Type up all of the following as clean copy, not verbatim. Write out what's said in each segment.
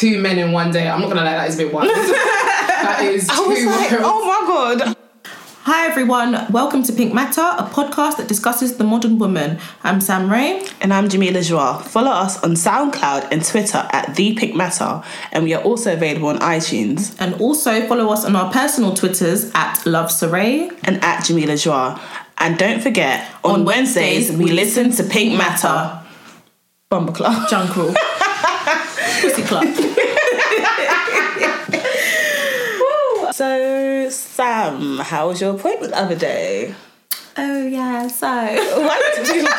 2 men in one day. I'm not gonna lie, that is a bit wild. That is too wild. Oh my God. Hi everyone, welcome to Pink Matter, a podcast that discusses the modern woman. I'm Sam Ray. And I'm Jamila Joie. Follow us on SoundCloud and Twitter at The Pink Matter, and we are also available on iTunes. And also follow us on our personal Twitters at Love Saray and at Jamila Joie. And don't forget, on Wednesdays we listen to Pink Matter. Bumper Club. Jungle. Pussy Club. So, Sam, how was your appointment the other day? Oh, yeah, so... What did you...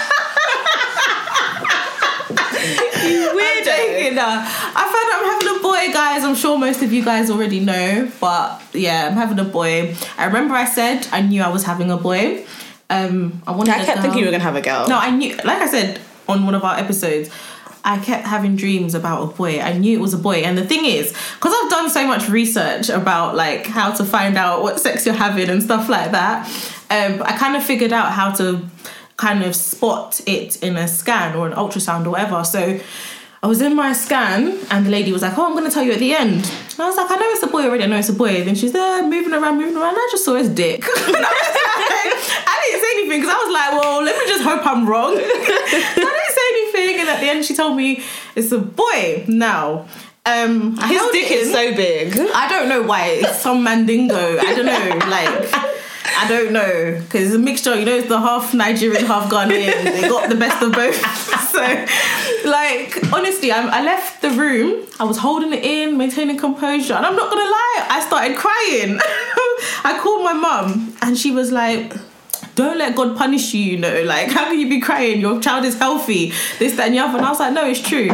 You weirdo. I found out I'm having a boy, guys. I'm sure most of you guys already know. But, yeah, I'm having a boy. I remember I said I knew I was having a boy. I kept thinking you were going to have a girl. No, I knew... Like I said on one of our episodes... I kept having dreams about a boy. I knew it was a boy. And the thing is, because I've done so much research about like how to find out what sex you're having and stuff like that, I kind of figured out how to kind of spot it in a scan or an ultrasound or whatever. So I was in my scan and the lady was like, oh, I'm going to tell you at the end. And I was like, I know it's a boy already. I know it's a boy. Then she's there moving around. I just saw his dick. I didn't say anything because I was like, well, let me just hope I'm wrong. So I didn't say anything. And at the end, she told me it's a boy. Now, his dick is so big. I don't know why. It's some mandingo. I don't know. I don't know. Because it's a mixture. You know, it's the half Nigerian, half Ghanaian. They got the best of both. So, honestly, I left the room. I was holding it in, maintaining composure. And I'm not going to lie, I started crying. I called my mum and she was like... Don't let God punish you, how can you be crying? Your child is healthy, this, that and the other. And I was like, no, it's true.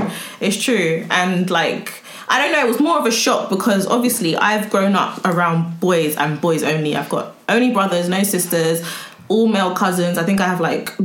And I don't know, it was more of a shock because obviously I've grown up around boys and boys only. I've got only brothers, no sisters, all male cousins. I think I have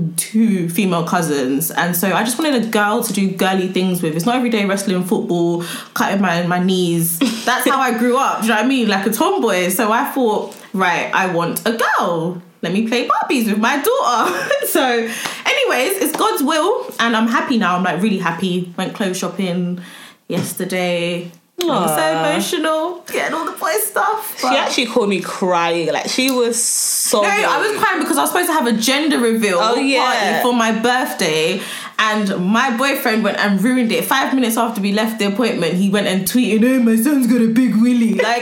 2 female cousins. And so I just wanted a girl to do girly things with. It's not every day wrestling, football, cutting my knees. That's how I grew up, do you know what I mean? Like a tomboy. So I thought, right, I want a girl. Let me play Barbies with my daughter. So, anyways, it's God's will. And I'm happy now. I'm really happy. Went clothes shopping yesterday. I was so emotional. Getting all the boy stuff. She actually called me crying. She was sobbing. No, I was crying because I was supposed to have a gender reveal party for my birthday. And my boyfriend went and ruined it. 5 minutes after we left the appointment, he went and tweeted, oh, my son's got a big willy. Are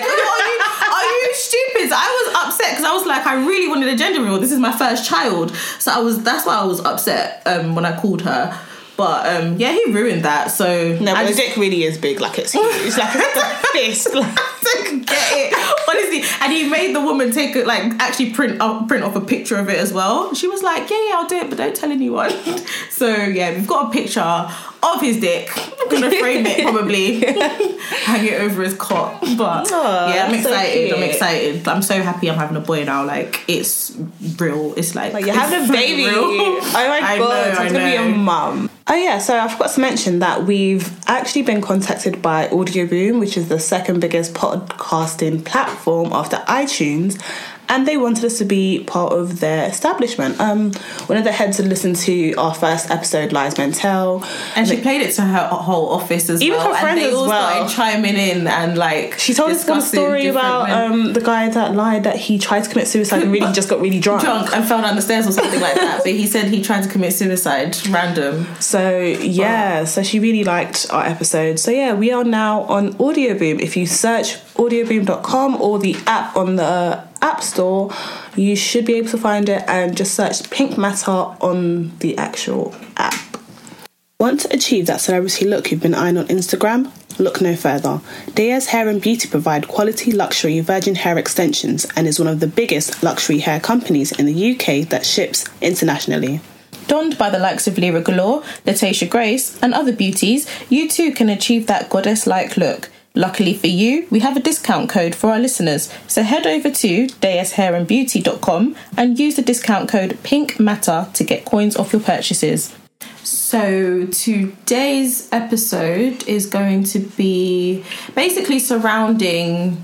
you stupid? So I was upset because I was like, I really wanted a gender reveal. This is my first child. So that's why I was upset when I called her. But he ruined that. So no, but the dick really is big. It's huge. It's like a fist. I get it, honestly. And he made the woman take it, actually print off a picture of it as well. She was like, yeah, I'll do it, but don't tell anyone. So we've got a picture of his dick. I'm gonna frame it probably, hang it over his cot. But I'm excited. So I'm excited. I'm so happy I'm having a boy now. It's real. It's you're having a baby. Real. Oh my God, I'm gonna be a mum. Oh yeah, so I forgot to mention that we've actually been contacted by Audioboom, which is the second biggest podcasting platform after iTunes, and they wanted us to be part of their establishment. One of the heads had listened to our first episode, Lies Mentel, and she played it to her whole office as even well. Even her friends and they as all well started chiming in and she told us a story about the guy that lied that he tried to commit suicide and really just got really drunk and fell down the stairs or something like that. But he said he tried to commit suicide, random. So so she really liked our episode. So we are now on Audioboom. If you search audioboom.com or the app on the App Store, you should be able to find it, and just search Pink Matter on the actual app. Want to achieve that celebrity look you've been eyeing on Instagram? Look no further. Deyes Hair and Beauty provide quality luxury virgin hair extensions and is one of the biggest luxury hair companies in the UK that ships internationally. Donned by the likes of Lyra Galore, Letitia Grace and other beauties, you too can achieve that goddess-like look. Luckily for you, we have a discount code for our listeners, so head over to deyeshairandbeauty.com and use the discount code PINKMATTER to get coins off your purchases. So today's episode is going to be basically surrounding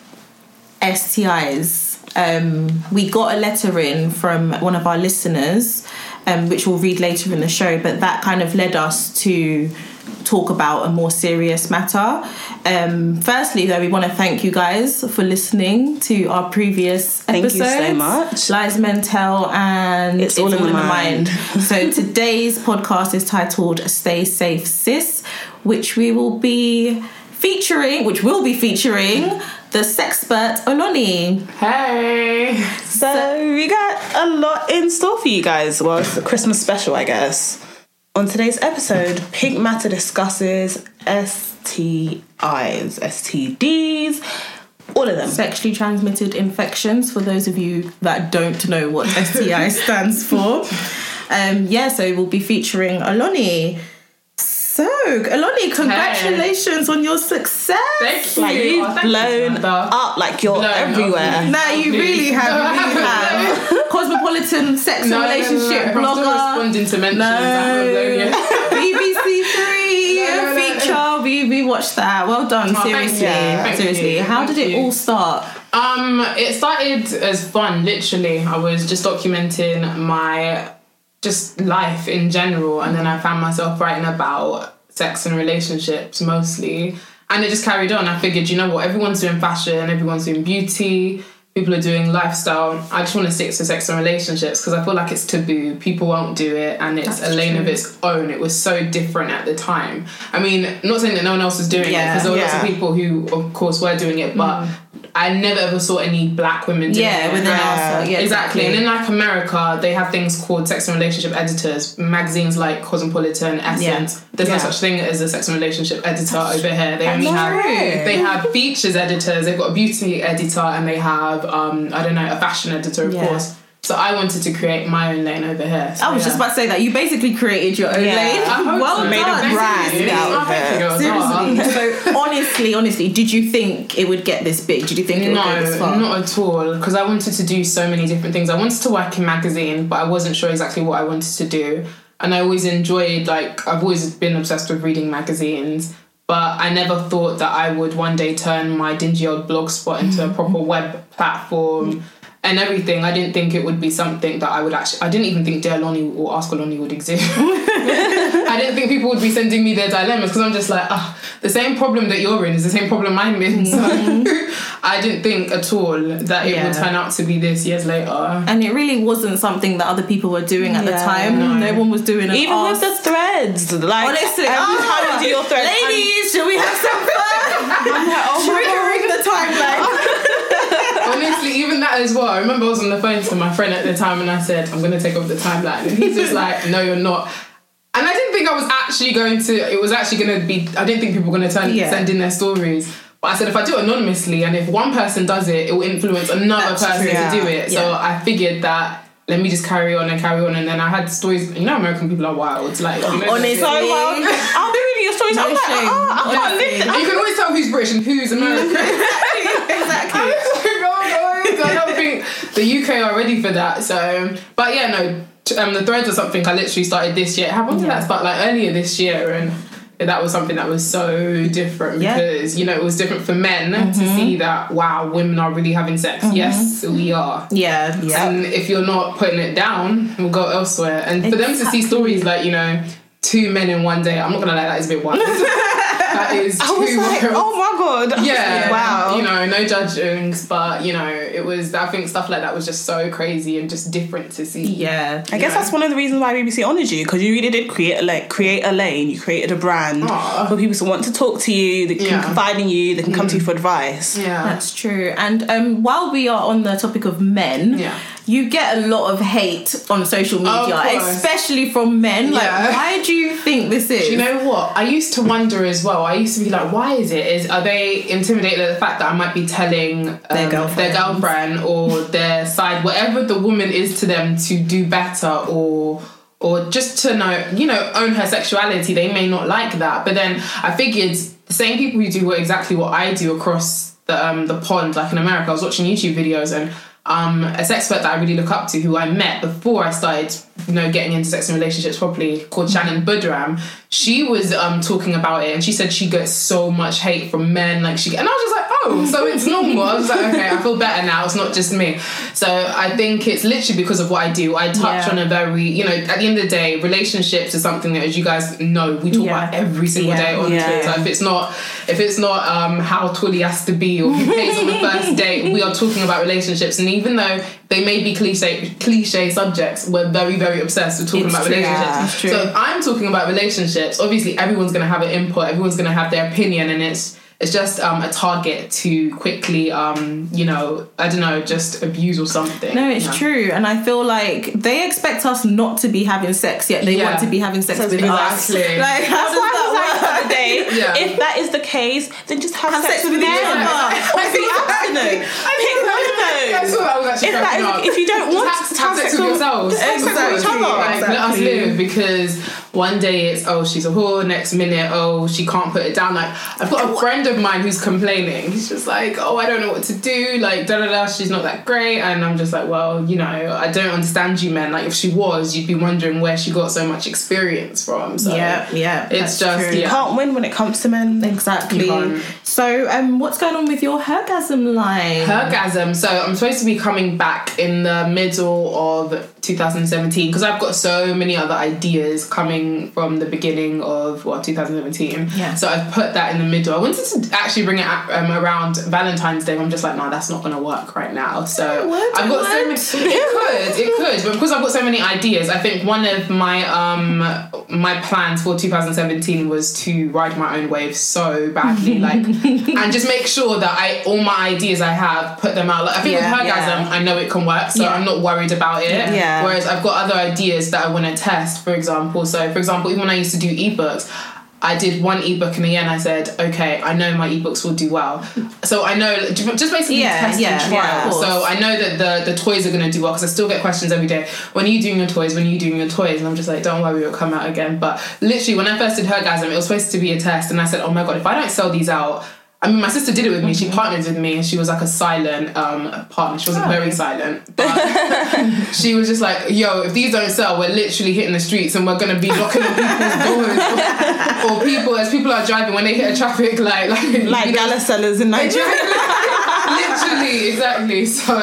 STIs. We got a letter in from one of our listeners, which we'll read later in the show, but that kind of led us to talk about a more serious matter. Firstly, though, we want to thank you guys for listening to our previous episodes. Thank you so much. Lies Mental and It's All in the Mind. So today's podcast is titled Stay Safe Sis, which will be featuring the sexpert Oloni. Hey. So we got a lot in store for you guys. Well, it's a Christmas special, I guess. On today's episode, Pink Matter discusses STIs, STDs, all of them. Sexually transmitted infections, for those of you that don't know what STI stands for. So we'll be featuring Oloni. So, Oloni, congratulations on your success. Thank you. Like, you've blown up, like you're everywhere. No, you really have. Cosmopolitan sex and relationship blogger. I'm still responding to mentions. BBC Three feature. We watched that. Well done. Seriously. Seriously. How did it all start? It started as fun, literally. I was just documenting my just life in general, and then I found myself writing about sex and relationships mostly, and it just carried on. I figured, you know what, everyone's doing fashion, everyone's doing beauty, people are doing lifestyle. I just want to stick to sex and relationships because I feel like it's taboo. People won't do it, and it's a lane of its own. It was so different at the time. I mean, not saying that no one else was doing it, because there were lots of people who, of course, were doing it, but I never ever saw any black women doing it. Within us. Yeah, exactly. And in like America, they have things called sex and relationship editors. Magazines like Cosmopolitan, Essence. There's no such thing as a sex and relationship editor over here. They only have features editors. They've got a beauty editor, and they have a fashion editor, of course. So I wanted to create my own lane over here. So, I was just about to say that you basically created your own lane. Well made done. a brand out of it. Seriously. So honestly, did you think it would get this big? Did you think it would go this far? No, not at all. Because I wanted to do so many different things. I wanted to work in magazine, but I wasn't sure exactly what I wanted to do. And I always enjoyed, I've always been obsessed with reading magazines. But I never thought that I would one day turn my dingy old blog spot into a proper web platform. And everything. I didn't think it would be something that I would actually... I didn't even think Dear Oloni or Ask Oloni would exist. I didn't think people would be sending me their dilemmas, because I'm just like, the same problem that you're in is the same problem I'm in. So I didn't think at all that it would turn out to be this years later. And it really wasn't something that other people were doing at the time. No one was doing it. Even with the threads. Like, honestly, every time you do your threads... Ladies, should we have some fun? Should we ring the timeline? Honestly, even that as well. I remember I was on the phone to my friend at the time, and I said, I'm going to take over the timeline. And he's just like, no, you're not. And I didn't think I was actually going to... It was actually going to be... I didn't think people were going to send in their stories. But I said, if I do it anonymously, and if one person does it, it will influence another person to do it. So I figured that, let me just carry on. And then I had stories... You know, American people are wild. Like, honestly. So wild. I'll be reading your stories. No I'm shame. I can't live. You can always tell who's British and who's American. Exactly. I don't think the UK are ready for that. So, but yeah, no. The threads are something I literally started this year. When did that start? Earlier this year, and that was something that was so different because it was different for men to see that women are really having sex. Yes, we are. Yeah. And if you're not putting it down, we'll go elsewhere. And for them to see stories like 2 men in one day, I'm not gonna lie, that is a bit wild. That is I was like, oh my god. Yeah. Wow. No judgings, but it was, I think stuff like that was just so crazy and just different to see. Yeah. I guess that's one of the reasons why BBC honoured you, because you really did create a lane, you created a brand for people to want to talk to you, they can confide in you, they can come to you for advice. Yeah. That's true. And while we are on the topic of men, you get a lot of hate on social media, especially from men. Why do you think this is? Do you know what? I used to wonder as well. I used to be like, why is it? Are they intimidated at the fact that I might be telling their girlfriend or their side, whatever the woman is to them, to do better or just to know, own her sexuality? They may not like that. But then I figured the same people who do exactly what I do across the pond, like in America, I was watching YouTube videos, and a sexpert that I really look up to, who I met before I started, getting into sex and relationships properly, called Shannon Budram. She was talking about it, and she said she gets so much hate from men. And I was just like, oh, so it's normal. I was like, okay, I feel better now. It's not just me. So I think it's literally because of what I do. I touch on a very, you know, at the end of the day, relationships is something that, as you guys know, we talk about every single day on Twitter. If it's not how tall he has to be or who pays on the first date, we are talking about relationships. And even though they may be cliche subjects, we're very, very obsessed with talking about relationships. So if I'm talking about relationships, obviously everyone's going to have an input, everyone's going to have their opinion, and it's just a target to quickly, you know, I don't know, just abuse or something. No, it's true. And I feel like they expect us not to be having sex, yet they want to be having sex with us. Like, how does that work? The other day, if that is the case, then just have sex with each other. Be abstinent. Pick one of those. That's what I was actually if you don't want to have sex with yourselves, have sex with each other. Like, let us live, because one day it's, oh, she's a whore, next minute, oh, she can't put it down. Like, I've got a friend of mine who's complaining. He's just like, oh, I don't know what to do, like, da-da-da, she's not that great. And I'm just like, well, you know, I don't understand you men. Like, if she was, you'd be wondering where she got so much experience from. So it's just true. You can't win when it comes to men. Exactly. So what's going on with your Hergasm line? Hergasm. So I'm supposed to be coming back in the middle of 2017, because I've got so many other ideas coming from the beginning of 2017. So I've put that in the middle. I wanted to actually bring it around Valentine's Day. I'm just like, no, that's not going to work right now. So I've got so many. It could, but because I've got so many ideas, I think one of my my plans for 2017 was to ride my own wave so badly, like, and just make sure that all my ideas I have, put them out. Like, I think with Hergasm, I know it can work, so I'm not worried about it. Whereas I've got other ideas that I want to test, for example. So, for example, even when I used to do ebooks, I did one ebook in a year and I said, okay, I know my ebooks will do well. So I know, just basically test and trial. So I know that the toys are going to do well, because I still get questions every day. When are you doing your toys? When are you doing your toys? And I'm just like, don't worry, it'll come out again. But literally, when I first did Hergasm, it was supposed to be a test. And I said, oh my God, if I don't sell these out, I mean, my sister did it with me. She partnered with me, and she was like a silent partner. She wasn't very silent, but she was just like, yo, if these don't sell, we're literally hitting the streets and we're going to be knocking on people's doors. Or people, as people are driving, when they hit a traffic light. Like gala sellers in Nigeria. Literally, exactly. So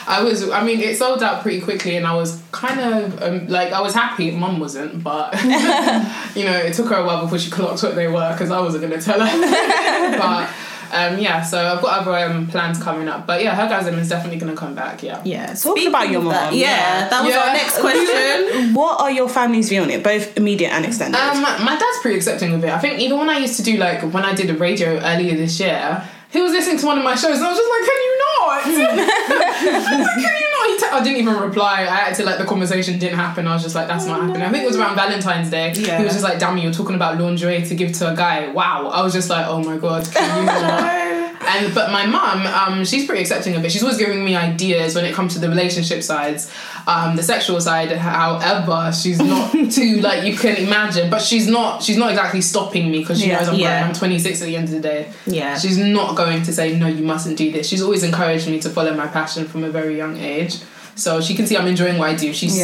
it sold out pretty quickly, and I was kind of, I was happy. Mum wasn't, but, you know, it took her a while before she clocked what they were, because I wasn't going to tell her. But... so I've got other plans coming up, but Hergasm is definitely going to come back. Talking about your mum, that was our next question. What are your family's view on it, both immediate and extended? My dad's pretty accepting of it. I think even when I used to do, like, when I did the radio earlier this year, he was listening to one of my shows and I was just like, can you not? Can you not? I didn't even reply. I had to, like, the conversation didn't happen. I was just like, that's not happening. I think it was around Valentine's Day. He was just like, damn, you're talking about lingerie to give to a guy. Wow. I was just like, oh my God, can you not? But my mum, she's pretty accepting of it. She's always giving me ideas when it comes to the relationship sides, the sexual side. However, she's not too, like, you can imagine, but she's not exactly stopping me, because she knows I'm grown. I'm 26 at the end of the day. She's not going to say, no, you mustn't do this. She's always encouraged me to follow my passion from a very young age. So she can see I'm enjoying what I do. She's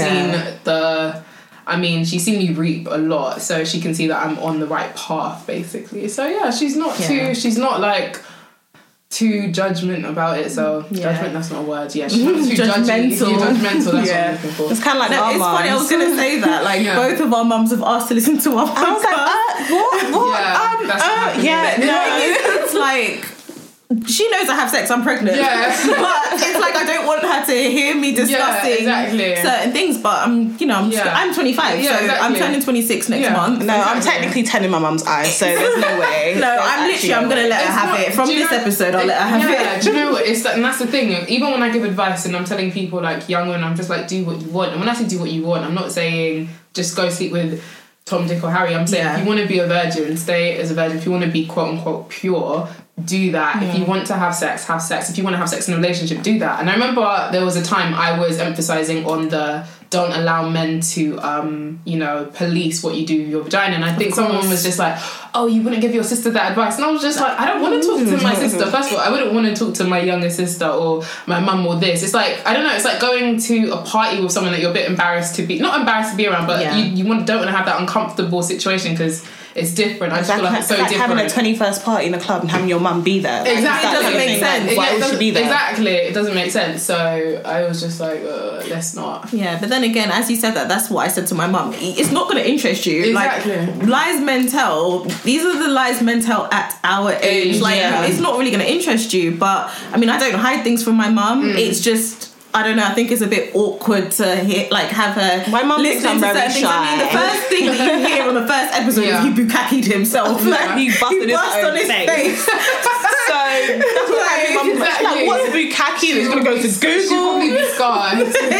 she's seen me reap a lot, so she can see that I'm on the right path, basically. So she's not she's not like too judgment about it. So judgment, that's not a word. She's not too judgmental. That's what I'm looking for. It's kind of like it's funny. I was going to say that, like, both of our mums have asked to listen to our podcast. I was like, what? It's like, she knows I have sex, I'm pregnant. But it's like, I don't want her to hear me discussing certain things. But I'm 25, so I'm turning 26 next month. No, I'm technically 10 in my mum's eyes, so there's no way. No, I'm gonna let her have it. From this episode, I'll let her have it. Do you know what? And that's the thing. Even when I give advice and I'm telling people, like, young and I'm just like, do what you want. And when I say do what you want, I'm not saying just go sleep with Tom, Dick or Harry. I'm saying if you want to be a virgin, stay as a virgin. If you want to be quote unquote pure, do that. If you want to have sex, have sex. If you want to have sex in a relationship, do that. And I remember there was a time I was emphasizing on the don't allow men to police what you do with your vagina. And I think someone was just like, oh, you wouldn't give your sister that advice. And I was just like, I don't want to talk to my sister. First of all, I wouldn't want to talk to my younger sister or my mum or this. It's like, I don't know, it's like going to a party with someone that you're a bit embarrassed to be, not embarrassed to be around, but you don't want to have that uncomfortable situation, because it's different. I just feel like it's so like different. having a 21st party in a club and having your mum be there. Exactly. Like, It doesn't make sense. Why would she be there? Exactly. It doesn't make sense. So I was just like, let's not. Yeah, but then again, as you said that's what I said to my mum. It's not going to interest you. Exactly. Like, lies men tell, these are the lies men tell at our age. Like, it's not really going to interest you. But, I mean, I don't hide things from my mum. It's just... I don't know, I think it's a bit awkward to hear, like, have her my mum thinks I'm very shy. I mean, the first thing that you hear on the first episode is he bukkakied himself. Like, he busted on his face. So that's what my mum was like, what's bukkake? He's going to go to Google. She'll probably be scarred.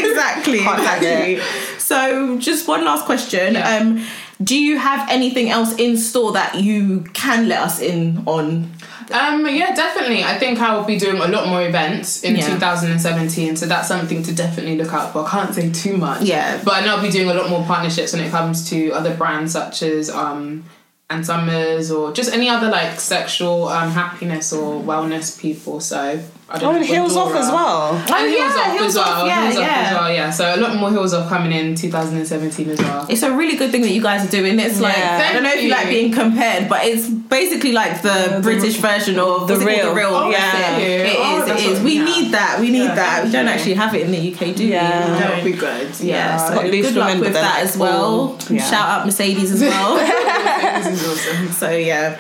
Exactly. So, just one last question. Yeah. Do you have anything else in store that you can let us in on? Yeah, definitely. I think I will be doing a lot more events in 2017, so that's something to definitely look out for. I can't say too much. Yeah. But I know I'll be doing a lot more partnerships when it comes to other brands such as Ann Summers or just any other like sexual happiness or wellness people. So I don't know. And Heels Off as well. And Heels Off as well. Heels Off as well, yeah. So a lot more Heels Off coming in 2017 as well. It's a really good thing that you guys are doing. It's like, I don't know if you like being compared, but it's basically like the British version of The Real. Oh, yeah. It is. We need that. We need that. We don't actually have it in the UK, do we? Yeah. That would be good. Yeah, so At least good luck remember with that like, as well. Yeah. Shout out Mercedes as well. This is awesome. So yeah.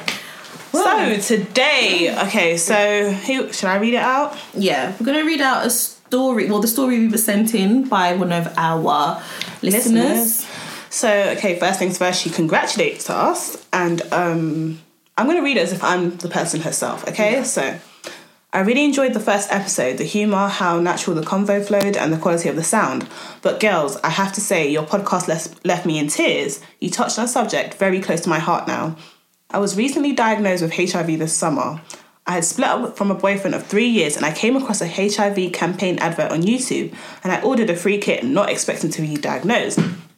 So today, okay, so should I read it out? Yeah, we're going to read out a story. Well, the story we were sent in by one of our listeners. So, okay, first things first, she congratulates us, and I'm going to read it as if I'm the person herself, okay? Yeah. So, I really enjoyed the first episode, the humour, how natural the convo flowed, and the quality of the sound. But girls, I have to say, your podcast left me in tears. You touched on a subject very close to my heart now. I was recently diagnosed with HIV this summer. I had split up from a boyfriend of 3 years and I came across a HIV campaign advert on YouTube and I ordered a free kit not expecting to be diagnosed.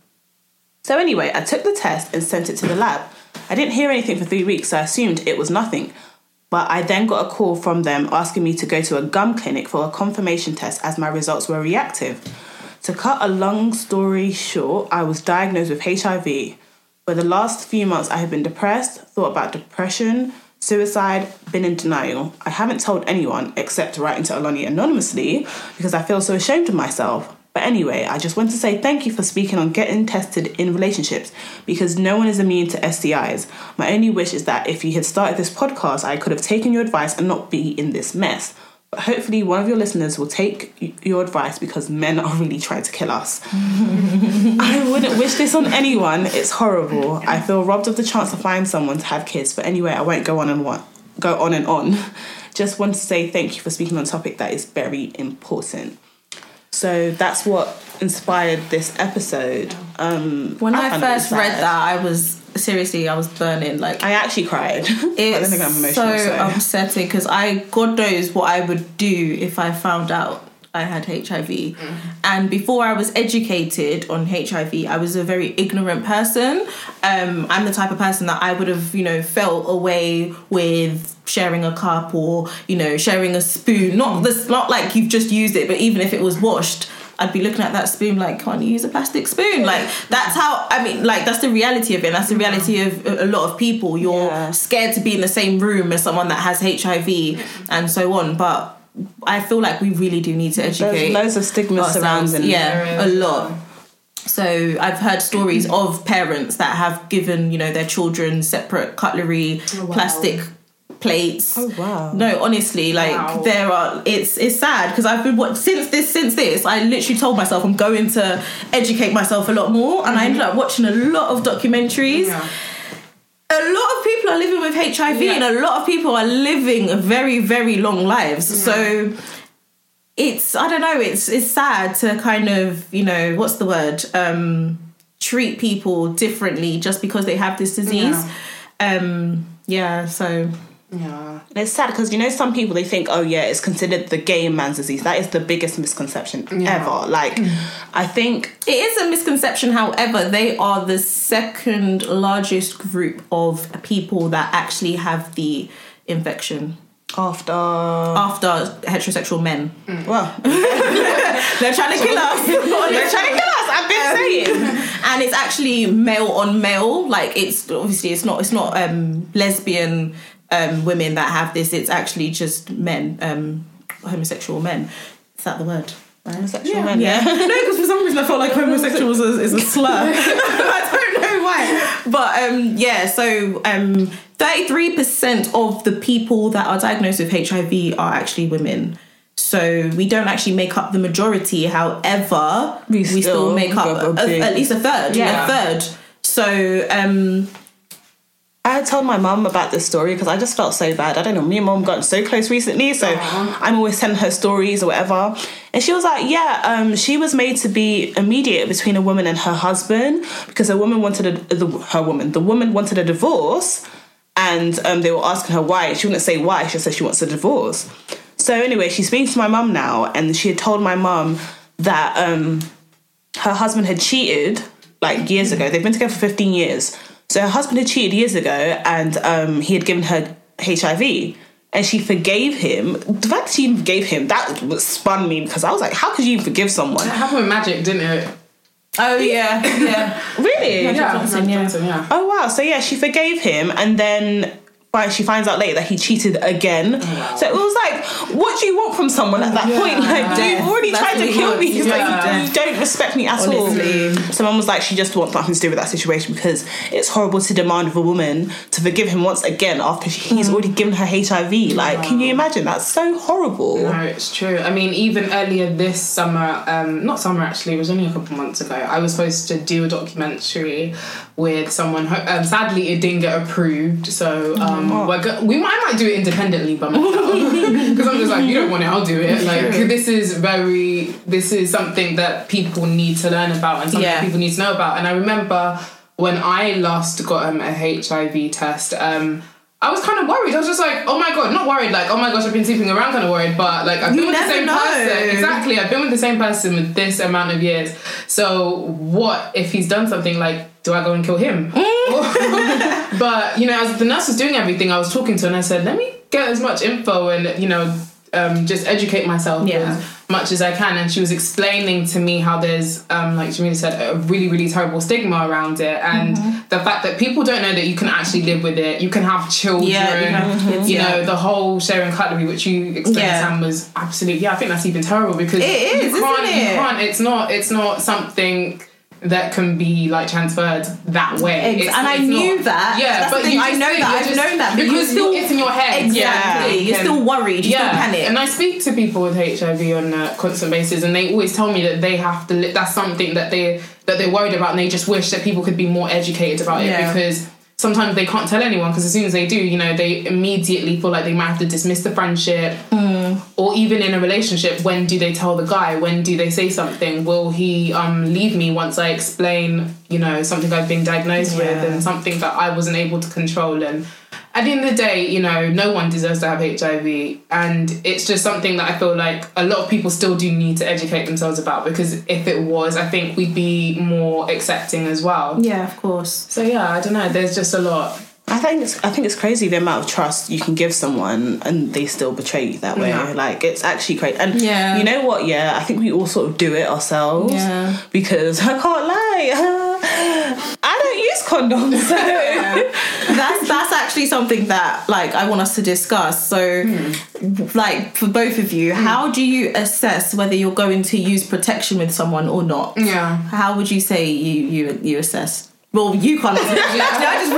So anyway, I took the test and sent it to the lab. I didn't hear anything for 3 weeks, so I assumed it was nothing. But I then got a call from them asking me to go to a gum clinic for a confirmation test as my results were reactive. To cut a long story short, I was diagnosed with HIV. For the last few months, I have been depressed, thought about depression, suicide, been in denial. I haven't told anyone except writing to Aloni anonymously because I feel so ashamed of myself. But anyway, I just want to say thank you for speaking on getting tested in relationships because no one is immune to STIs. My only wish is that if you had started this podcast, I could have taken your advice and not be in this mess. But hopefully one of your listeners will take your advice because men are really trying to kill us. I wouldn't wish this on anyone. It's horrible. I feel robbed of the chance to find someone to have kids. But anyway, I won't go on and on. Just want to say thank you for speaking on a topic that is very important. So that's what inspired this episode. When I first read that, I was burning. Like, I actually cried. It's I don't think I'm emotional, so upsetting because God knows what I would do if I found out I had HIV. And before I was educated on HIV, I was a very ignorant person. I'm the type of person that I would have, felt away with sharing a cup or, sharing a spoon. Not like you've just used it, but even if it was washed, I'd be looking at that spoon like, can't you use a plastic spoon? Like, that's how, that's the reality of it. That's the reality of a lot of people. You're scared to be in the same room as someone that has HIV and so on. But I feel like we really do need to educate. There's loads of stigma surrounding it. Yeah, a lot. So I've heard stories of parents that have given, their children separate cutlery, plastic plates. Oh wow. No, honestly, there are. It's sad because I've been since this. I literally told myself I'm going to educate myself a lot more, and I ended up watching a lot of documentaries. Yeah. A lot of people are living with HIV and a lot of people are living very, very long lives. Yeah. So it's, I don't know, it's sad to kind of, what's the word? Treat people differently just because they have this disease. Yeah. And it's sad because, some people, they think, oh, yeah, it's considered the gay man's disease. That is the biggest misconception ever. I think... It is a misconception, however, they are the second largest group of people that actually have the infection. After heterosexual men. Well. They're trying to kill us. They're trying to kill us. I've And it's actually male on male. Like it's obviously it's not lesbian women that have this. It's actually just men, homosexual men. Is that the word? Homosexual men. Yeah. No, because for some reason I felt like homosexual is a slur. I don't know why. But so 33% of the people that are diagnosed with HIV are actually women. So we don't actually make up the majority. However, we still make up at least a third. Yeah. A third. So I had told my mum about this story because I just felt so bad. I don't know, me and mum got so close recently, so I'm always sending her stories or whatever. And she was like, she was made to be a mediator between a woman and her husband because the woman wanted the woman wanted a divorce, and they were asking her why. She wouldn't say why, she just said she wants a divorce. So anyway, she's speaking to my mum now, and she had told my mum that her husband had cheated like years ago. They've been together for 15 years. So her husband had cheated years ago, and he had given her HIV, and she forgave him. The fact that she even forgave him, that spun me, because I was like, how could you even forgive someone? That happened with Magic, didn't it? Oh, yeah. Really? Yeah. Oh, wow. So, yeah, she forgave him, and then she finds out later that he cheated again. Wow. So it was like, what do you want from someone at that point? Like, you've already tried to kill me. Like, you don't respect me at all. So mum was like, she just wants nothing to do with that situation because it's horrible to demand of a woman to forgive him once again after he's already given her HIV. Like, can you imagine? That's so horrible. No, it's true. I mean, even earlier this summer, not summer actually, it was only a couple months ago, I was supposed to do a documentary with someone. Sadly, it didn't get approved, so we might do it independently by myself because I'm just like, you don't want it, I'll do it. Like, this is something that people need to learn about and something people need to know about. And I remember when I last got a HIV test, I was kind of worried. I was just like, oh my God, not worried, like, oh my gosh, I've been sleeping around kind of worried, but like, I've been with the same person. Exactly, I've been with the same person with this amount of years. So what if he's done something? Like, do I go and kill him? But, you know, as the nurse was doing everything, I was talking to her and I said, let me get as much info and, you know, just educate myself as much as I can. And she was explaining to me how there's, like Jamila said, a really, really terrible stigma around it. And the fact that people don't know that you can actually live with it. You can have children. You know, the whole sharing cutlery, which you explained, Sam, was absolutely, I think that's even terrible because you can't, it's not something that can be like transferred that way. I knew that. Yeah, that's but the thing. I've known that. But because it's in your head. Exactly. You're still worried. You still panic. And I speak to people with HIV on a constant basis, and they always tell me that they have to. That's something that they're worried about, and they just wish that people could be more educated about it because sometimes they can't tell anyone because as soon as they do, you know, they immediately feel like they might have to dismiss the friendship. Or even in a relationship, when do they tell the guy? When do they say something? Will he leave me once I explain, you know, something I've been diagnosed with and something that I wasn't able to control? And at the end of the day, you know, no one deserves to have HIV. And it's just something that I feel like a lot of people still do need to educate themselves about, because if it was, I think we'd be more accepting as well. Yeah, of course. So yeah, I don't know. There's just a lot. I think it's crazy the amount of trust you can give someone and they still betray you that way. Like, it's actually crazy. And you know what? Yeah, I think we all sort of do it ourselves. Yeah. Because I can't lie, I don't use condoms. So that's actually something that like I want us to discuss. So, like for both of you, how do you assess whether you're going to use protection with someone or not? Yeah. How would you say you assess? Well, you can't. Actually, I just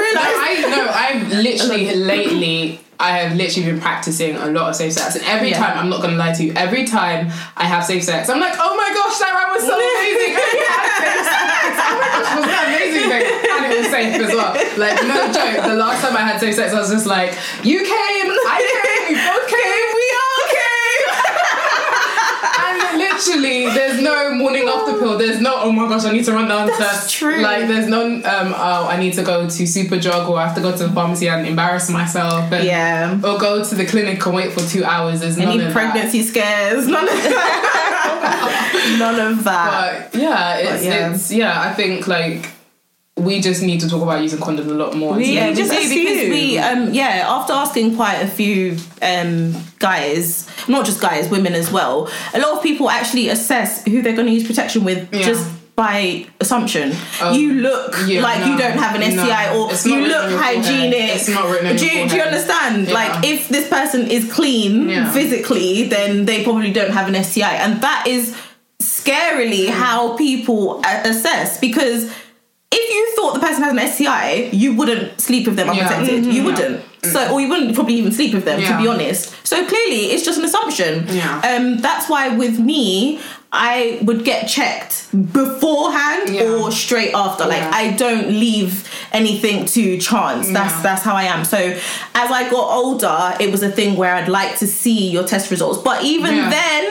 realised. I have literally been practicing a lot of safe sex, and every time, I'm not going to lie to you, every time I have safe sex, I'm like, oh my gosh, that round was so amazing. Oh my gosh, was that amazing, babe? And it was safe as well. Like, no joke, the last time I had safe sex, I was just like, you came, I came, we both came, we all came. And literally, there's no morning after pill. There's no, oh my gosh, I need to run down That's true. Like, there's no, I need to go to Superdrug, or I have to go to the pharmacy and embarrass myself. And, or go to the clinic and wait for 2 hours. There's none of pregnancy scares. None of that. None of that. But it's I think like we just need to talk about using condoms a lot more. We do because we after asking quite a few guys, not just guys, women as well, a lot of people actually assess who they're going to use protection with just by assumption. You look like you don't have an STI, or you look hygienic. It's not written in do you understand? Yeah. Like, if this person is clean physically, then they probably don't have an STI, and that is scarily how people assess, because if you thought the person has an STI, you wouldn't sleep with them unprotected. You wouldn't. So, or you wouldn't probably even sleep with them, to be honest. So clearly, it's just an assumption. That's why with me, I would get checked beforehand or straight after. Like, I don't leave anything to chance. That's how I am. So as I got older, it was a thing where I'd like to see your test results. But even then,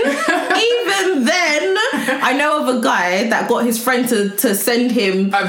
I know of a guy that got his friend to send him a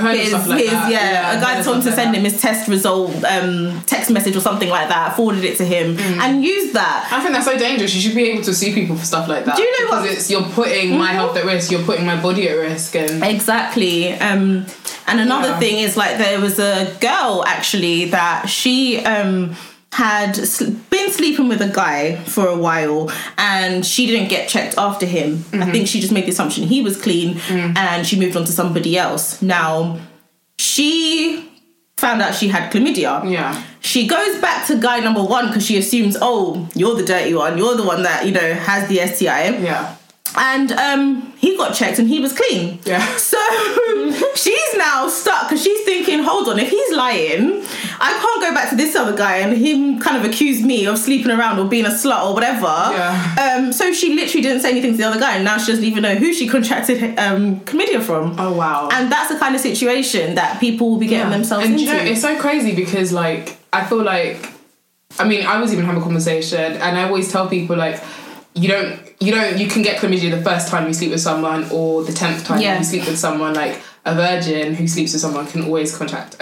guy told him to send him his test result text message or something like that, forwarded it to him and used that. I think that's so dangerous. You should be able to sue people for stuff like that. Do you know what? Because you're putting my health at risk, you're putting my body at risk. And exactly. And another thing is, like, there was a girl actually that she had been sleeping with a guy for a while, and she didn't get checked after him. I think she just made the assumption he was clean, and she moved on to somebody else. Now, she found out she had chlamydia. Yeah. She goes back to guy number one because she assumes, oh, you're the dirty one. You're the one that, you know, has the STI. Yeah. And he got checked and he was clean. Yeah. So she's now stuck because she's thinking, hold on, if he's lying, I can't go back to this other guy and him kind of accuse me of sleeping around or being a slut or whatever. Yeah. So she literally didn't say anything to the other guy, and now she doesn't even know who she contracted chlamydia from. Oh, wow. And that's the kind of situation that people will be getting themselves into. You know, it's so crazy because, like, I feel like, I mean, I was even having a conversation, and I always tell people, like, you can get chlamydia the first time you sleep with someone, or the 10th time you sleep with someone. Like, a virgin who sleeps with someone can always contract,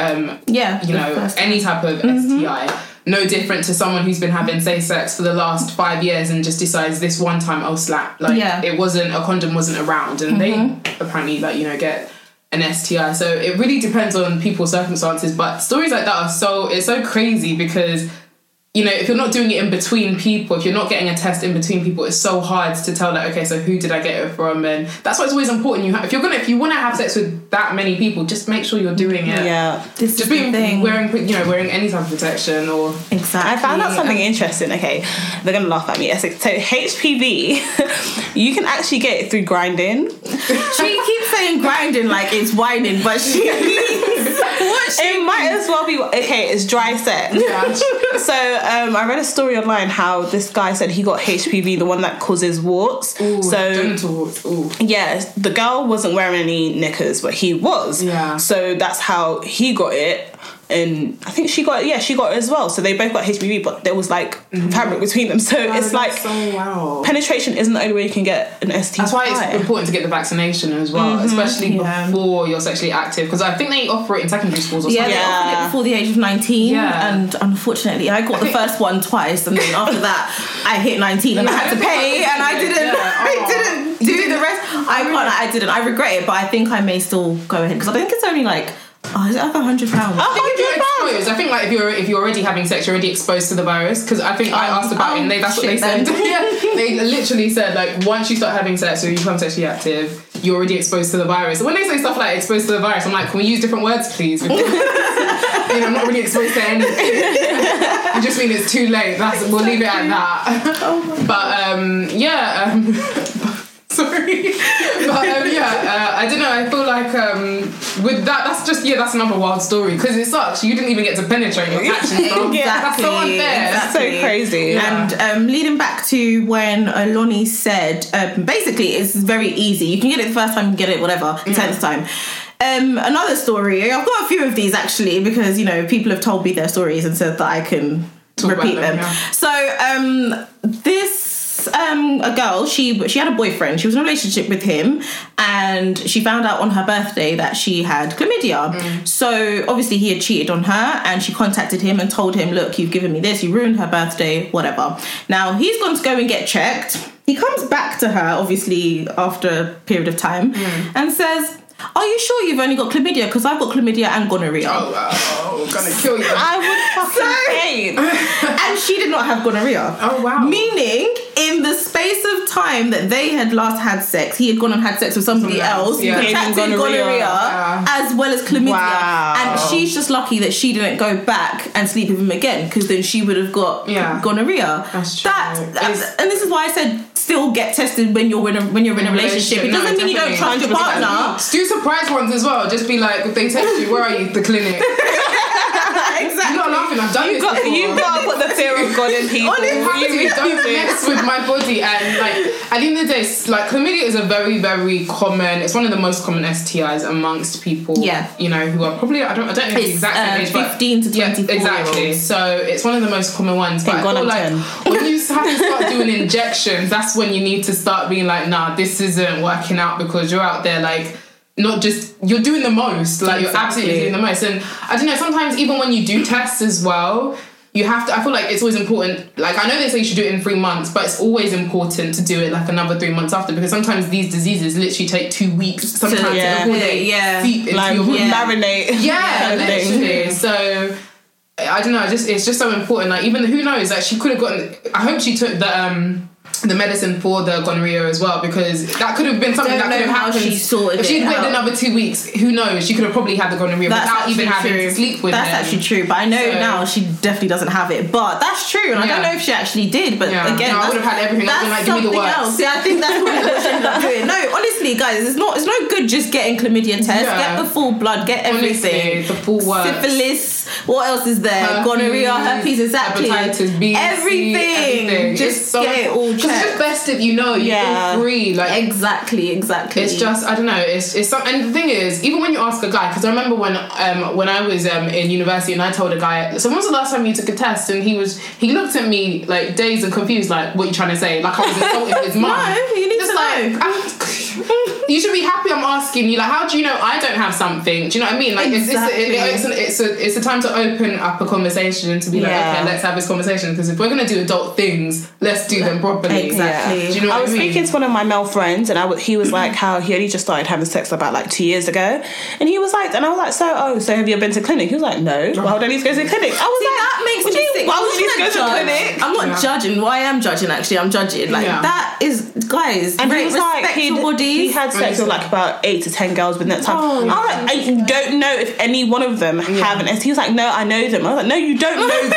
any type of STI. No different to someone who's been having safe sex for the last 5 years and just decides this one time I'll slap. Like, it wasn't, a condom wasn't around, and they apparently, like, you know, get an STI. So it really depends on people's circumstances. But stories like that it's so crazy because, you know, if you're not doing it in between people, if you're not getting a test in between people, it's so hard to tell, like, okay, so who did I get it from? And that's why it's always important. If you want to have sex with that many people, just make sure you're doing it. Yeah, just being wearing any type of protection or. Exactly. I found out something interesting. Okay, they're gonna laugh at me. So HPV, you can actually get it through grinding. She keeps saying grinding like it's whining, but it might as well be. Okay, it's dry sex. Yeah. So I read a story online how this guy said he got HPV, the one that causes warts. Ooh, so genital warts. Ooh. Yeah, the girl wasn't wearing any knickers, but he was. Yeah. So that's how he got it. And I think she got it as well. So they both got HPV, but there was like fabric between them. So it's like penetration isn't the only way you can get an STI. That's why it's important to get the vaccination as well, especially before you're sexually active, because I think they offer it in secondary schools or something. They offered it before the age of 19, and unfortunately I got the first one twice, and then after that I hit 19 and I had to pay, and I didn't do the rest. I didn't. I regret it, but I think I may still go ahead because I think it's only like. Oh, is it like £100? I think if you're exposed, I think like if you're already having sex, you're already exposed to the virus. Because I think I asked about it, and that's what they said. They literally said, like, once you start having sex or you become sexually active, you're already exposed to the virus. So when they say stuff like exposed to the virus, I'm like, can we use different words, please? Because, I'm not really exposed to anything. You just mean it's too late. We'll leave it at that. Oh but sorry, but I don't know. I feel like with that's another wild story because it sucks. You didn't even get to penetrate your action. That's so unfair. That's so crazy. Yeah. And leading back to when Lonnie said, basically, it's very easy. You can get it the first time, you can get it whatever, the 10th time. Another story. I've got a few of these actually because people have told me their stories and said that I can repeat them. Yeah. So this. A girl, she had a boyfriend. She was in a relationship with him, and she found out on her birthday that she had chlamydia. So obviously he had cheated on her, and she contacted him and told him, look, you've given me this, you ruined her birthday, whatever. Now he's gone to go and get checked. He comes back to her, obviously after a period of time, and says, are you sure you've only got chlamydia? Because I've got chlamydia and gonorrhea. Oh, wow. I'm gonna kill you. I would fucking hate. And she did not have gonorrhea. Oh, wow. Meaning, in the space of time that they had last had sex, he had gone and had sex with somebody else, yeah. contracted Gave him gonorrhea, gonorrhea. as well as chlamydia. Wow. And she's just lucky that she didn't go back and sleep with him again, because then she would have got gonorrhea. That's true. And this is why I said still get tested when you're in a relationship. It doesn't mean you don't trust your partner. Do surprise ones as well. Just be like, if they text you, where are you? The clinic. Exactly. You're not laughing. I've done this before. You've got to put the fear of God in people. You don't mess with my body. And like, at the end of the day, like, chlamydia is a very, very common. It's one of the most common STIs amongst people. Yeah. You know, who are probably, I don't know the exact age, 15 to 24 exactly. year olds. So it's one of the most common ones. But I feel like when you have to start doing injections, that's when you need to start being like, nah, this isn't working out, because you're out there like, not just, you're doing the most, like you're absolutely doing the most. And I don't know, sometimes even when you do tests as well, you have to, I feel like it's always important, like I know they say you should do it in 3 months, but it's always important to do it like another 3 months after, because sometimes these diseases literally take 2 weeks, sometimes before they seep into your body. Marinate. Yeah, literally. So I don't know, it's just so important. Like, even, who knows, like she could have gotten, I hope she took the medicine for the gonorrhea as well, because that could have been something that could have happened. If she'd waited another 2 weeks, who knows, she could have probably had the gonorrhea without even having to sleep with him. That's actually true, but I know now she definitely doesn't have it, but that's true, and I don't know if she actually did, but again, I would have had everything. That's like, give me the works. else. Yeah, I think that's probably what she ended up doing. No, honestly, guys, it's no good just getting chlamydia tests. Get the full blood, get everything. Honestly, the full works. Syphilis, what else is there? Herpes, gonorrhea, herpes, exactly. Hepatitis B, everything. Just get it all checked. It's just best if you know, you feel free. Like, exactly. It's just, I don't know. It's some, and the thing is, even when you ask a guy, because I remember when I was in university and I told a guy, so when was the last time you took a test? And he looked at me like dazed and confused, like, what are you trying to say? Like I was insulting his mum. No, you need to know. You should be happy I'm asking you, like, how do you know I don't have something? Do you know what I mean? Like, exactly. it's a time to open up a conversation and to be like, okay, let's have this conversation, because if we're gonna do adult things, let's do them properly. Exactly. Do you know what I mean? I was speaking to one of my male friends, and he was like, how he only just started having sex about like 2 years ago, and he was like, and I was like, so have you been to clinic? He was like, no. Why would I need to go to the clinic? I was like, that makes me sick. Why would you need to go to the clinic? I'm not judging. Well, I am judging, actually. I'm judging. Like, that is, guys, and he was like, he had sex with like about 8 to 10 girls within that time. I was like, I don't know if any one of them have an STI. He was like, no, I know them. I was like, no, you don't know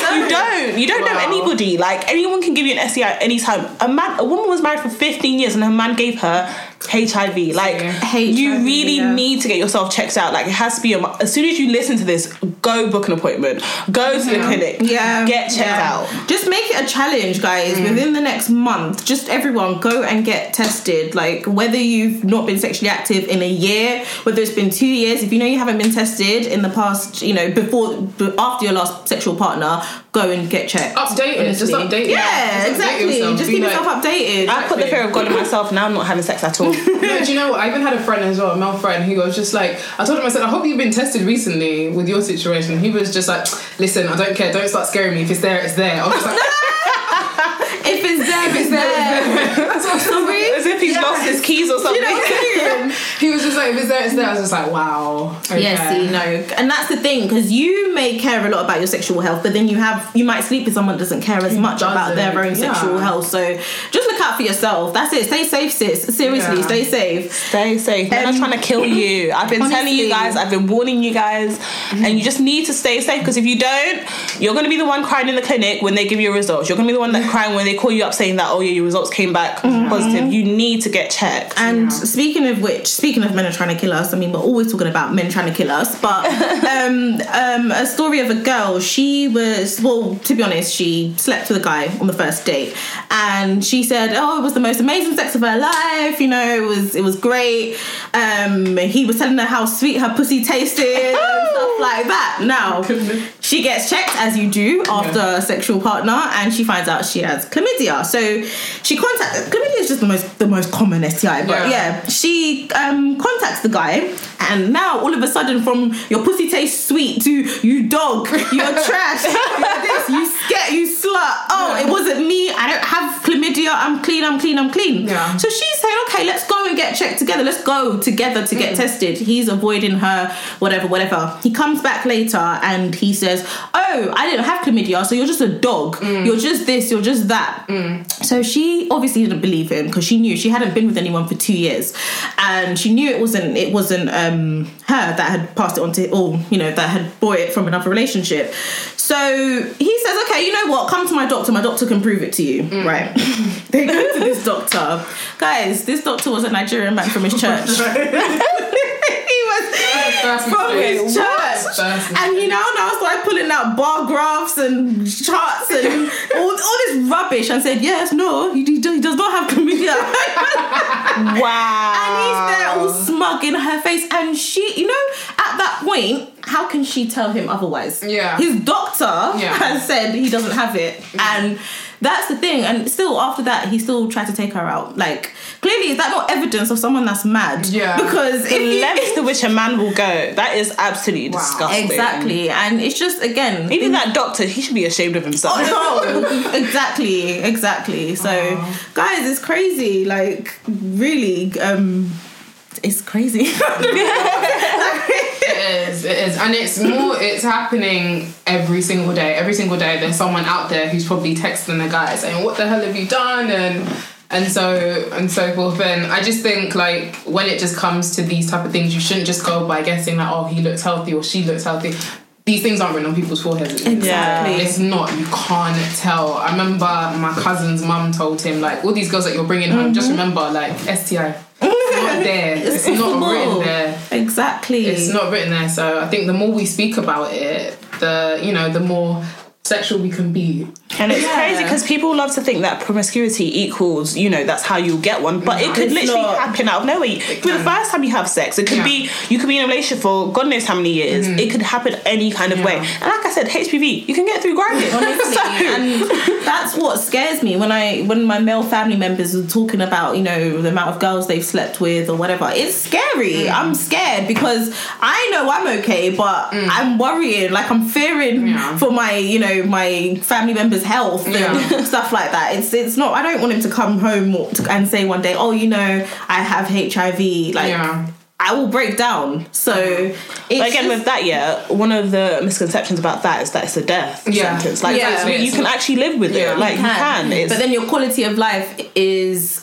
them. You don't know anybody. Like, anyone can give you an STI anytime. A woman was married for 15 years and her man gave her HIV. Like, you really need to get yourself checked out. Like, it has to be as soon as you listen to this, go book an appointment, go to the clinic, get checked out. Just make it a challenge, guys. Within the next month, just everyone go and get tested. Like, whether you've not been sexually active in a year, whether it's been 2 years, if you know you haven't been tested in the past, you know, after your last sexual partner, go and get checked. Updated. Just update. Yeah, exactly. Just keep yourself updated. I put the fear of God in myself. Now I'm not having sex at all. No, do you know what? I even had a friend as well, a male friend, who was just like, I told him, I said, I hope you've been tested recently with your situation. He was just like, listen, I don't care, don't start scaring me. If it's there, it's there. I was just like, if it's there, it's there. Sorry? As if he's lost his keys or something. You know what I'm saying? He was just like, if it's there, it's there. I was just like, wow. Okay. Yeah, see, no. And that's the thing, because you may care a lot about your sexual health, but then you might sleep with someone that doesn't care as much about their own sexual health. So just look out for yourself. That's it. Stay safe, sis. Seriously, stay safe. Stay safe. They're not trying to kill you. I've been telling you guys, I've been warning you guys, and you just need to stay safe, because if you don't, you're going to be the one crying in the clinic when they give you results. You're going to be the one that crying when they call you up saying that, oh yeah, your results came back positive. You need to get checked. And speaking of men are trying to kill us, I mean, we're always talking about men trying to kill us, but a story of a girl, she was, well, to be honest, she slept with a guy on the first date, and she said, oh, it was the most amazing sex of her life, you know, it was great. He was telling her how sweet her pussy tasted and stuff like that. Now, she gets checked, as you do after a sexual partner, and she finds out she has chlamydia. So she chlamydia is just the most common STI, but she contacts the guy, and now all of a sudden, from your pussy tastes sweet to you dog, you're trash, you're this, you scat, you slut, it wasn't me, I don't have chlamydia, I'm clean. So she's saying, okay, okay, let's go and get checked together. Let's go together to get tested. He's avoiding her, whatever. He comes back later and he says, oh, I didn't have chlamydia, so you're just a dog. You're just this, you're just that. So she obviously didn't believe him because she knew she hadn't been with anyone for 2 years. And she knew it wasn't her that had passed it on to, or, that had bought it from another relationship. So he says, okay, you know what? Come to my doctor. My doctor can prove it to you. Right. They go to this doctor. Guys, this doctor was a Nigerian man from his church. He was from his church. And he now started pulling out bar graphs and charts and all this rubbish and said, yes, no, he does not have chlamydia. Wow. And he's there all smug in her face. And she, at that point, how can she tell him otherwise? Yeah. His doctor has said he doesn't have it. And that's the thing. And still, after that, he still tried to take her out. Like, clearly, is that not evidence of someone that's mad? Yeah. Because the lengths to which a man will go, that is absolutely disgusting. Exactly. And it's just, again... Even that doctor, he should be ashamed of himself. Oh, no. Exactly. So, guys, it's crazy. Like, really, it's crazy. It is. And it's happening every single day. Every single day there's someone out there who's probably texting the guy saying, what the hell have you done? And so forth. And I just think, like, when it just comes to these type of things, you shouldn't just go by guessing that, oh, he looks healthy or she looks healthy. These things aren't written on people's foreheads. Exactly. It's not. You can't tell. I remember my cousin's mum told him, like, all these girls that you're bringing home, just remember, like, STI. It's not there. It's not written there. Exactly. It's not written there. So I think the more we speak about it, the more sexual we can be. And it's crazy because people love to think that promiscuity equals, that's how you'll get one. But it could literally happen out of nowhere. For the first time you have sex, it could be, you could be in a relationship for God knows how many years. It could happen any kind of way. And like I said, HPV, you can get through grinding. Honestly. And that's what scares me when my male family members are talking about, the amount of girls they've slept with or whatever. It's scary. I'm scared because I know I'm okay, but I'm worrying. Like, I'm fearing for my, my family members' health and stuff like that. It's not, I don't want him to come home and say one day, oh, I have HIV. Like, I will break down. So again, with that, one of the misconceptions about that is that it's a death sentence. Like, you can actually live with it. Like, you can. But then your quality of life is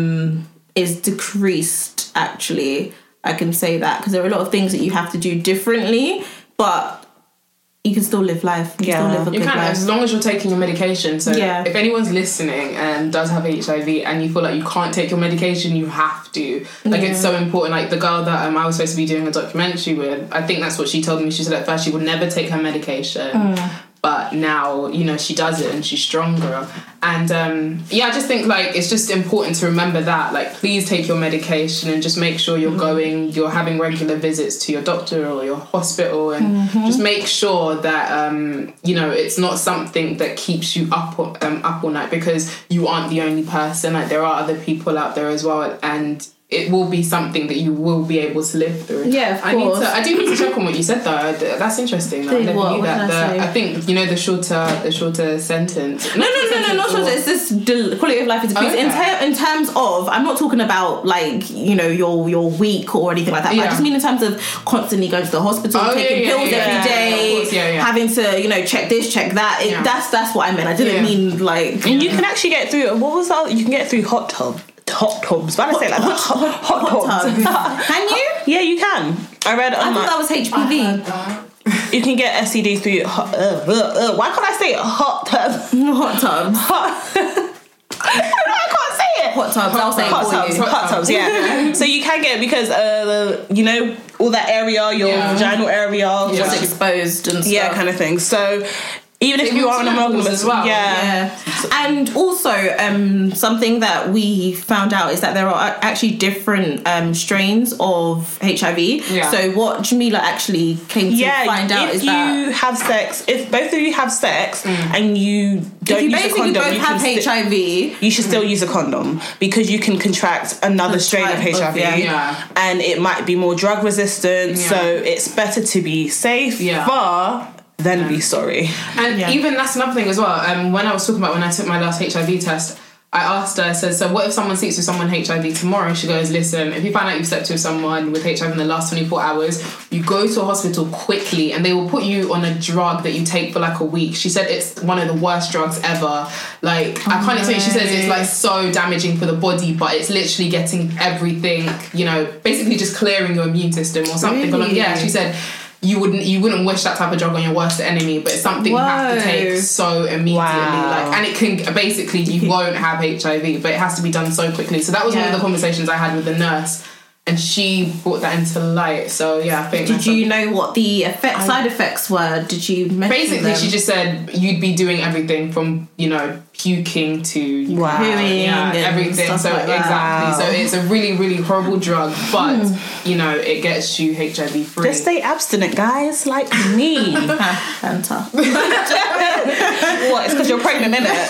decreased, actually. I can say that because there are a lot of things that you have to do differently, but you can still live life. You can still live a good life. As long as you're taking your medication. So if anyone's listening and does have HIV and you feel like you can't take your medication, you have to. Like, it's so important. Like, the girl that I was supposed to be doing a documentary with, I think that's what she told me. She said at first she would never take her medication. But now, she does it and she's stronger. And, I just think, like, it's just important to remember that. Like, please take your medication and just make sure you're having regular visits to your doctor or your hospital. And just make sure that, it's not something that keeps you up all night, because you aren't the only person. Like, there are other people out there as well. And it will be something that you will be able to live through. Yeah, of course. I do need to check on what you said though. That's interesting. I never knew that. I think the shorter sentence. No, not shorter. It's just the quality of life is decreased. Okay. In terms of, I'm not talking about like you're weak or anything like that. But I just mean in terms of constantly going to the hospital, taking pills every day, having to check this, check that. That's what I meant. I didn't mean like. And you can actually get through. What was that? You can get through hot tubs. Why did I say like hot tubs? Can you? Yeah, you can. I read. I thought that was HPV. You can get STD through. Why can't I say hot tubs? Hot tubs. I can't say it. Hot tubs. I'll say hot tubs. Yeah. So you can get, because all that area, your vaginal area, just exposed and stuff. Yeah, kind of thing. So. Even if you are an monogamous as well. Yeah. And also, something that we found out is that there are actually different strains of HIV. Yeah. So what Jamila actually came to find out is that... if both of you have sex and you don't use a condom... If you both have HIV... You should still use a condom, because you can contract another strain of HIV. And it might be more drug resistant, so it's better to be safe than be sorry. And even that's another thing as well. When I was talking about when I took my last HIV test, I asked her, I said, so what if someone sleeps with someone HIV tomorrow? She goes, listen, if you find out you've slept with someone with HIV in the last 24 hours, you go to a hospital quickly and they will put you on a drug that you take for like a week. She said it's one of the worst drugs ever. Like, I can't explain. She says it's like so damaging for the body, but it's literally getting everything, you know, basically just clearing your immune system or something. Really? Yeah, she said you wouldn't wish that type of drug on your worst enemy, but it's something you have to take so immediately. Wow. Like, and it can basically, you won't have HIV, but it has to be done so quickly. So that was one of the conversations I had with the nurse, and she brought that into light. So yeah, I think. Did you know what the side effects were? Did you mention basically them? she just said you'd be doing everything from, you know, puking to pooing and everything. stuff So like that. exactly. So it's a really, really horrible drug, but you know, it gets you HIV free. Just stay abstinent, guys, like me. Fanta. What? It's because you're pregnant, innit?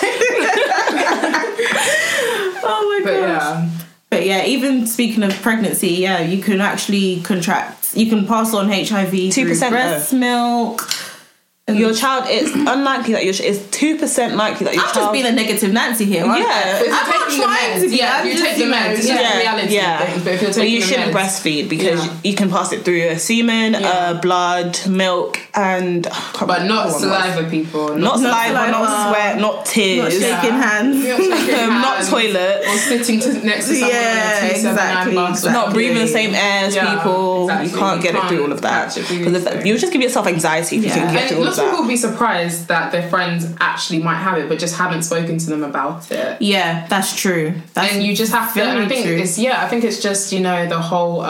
Oh my But gosh. But yeah, even speaking of pregnancy, yeah, you can actually you can pass on HIV 2% through breast milk. Your child, it's unlikely that it's 2% likely that your I'm child. just being a negative Nancy here, aren't Yeah. I? I'm not trying to be. Yeah, I'm you just, take the meds. It's just a reality thing. But if you're taking you the shouldn't meds, breastfeed because you can pass it through semen, blood, milk, and but not saliva, people. not saliva, not sweat, not not tears, shaking hands. not toilet, or sitting next to someone Yeah, in a 279 bus. exactly. not breathing the same air as people. exactly. You can't get it through all of that. Because you'll just give yourself anxiety if you think you get And through all of lots of people that. will be surprised that their friends actually might have it, but just haven't spoken to them about it. Yeah, that's true. That's And you just have to. And I think true. I think it's just, you know, the whole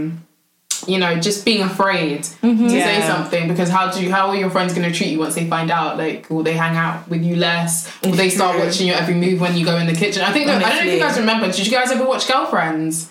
you know, just being afraid to say something, because how are your friends going to treat you once they find out? Like, will they hang out with you less? Will they start watching your every move when you go in the kitchen? I think I don't know if you guys remember. Did you guys ever watch Girlfriends?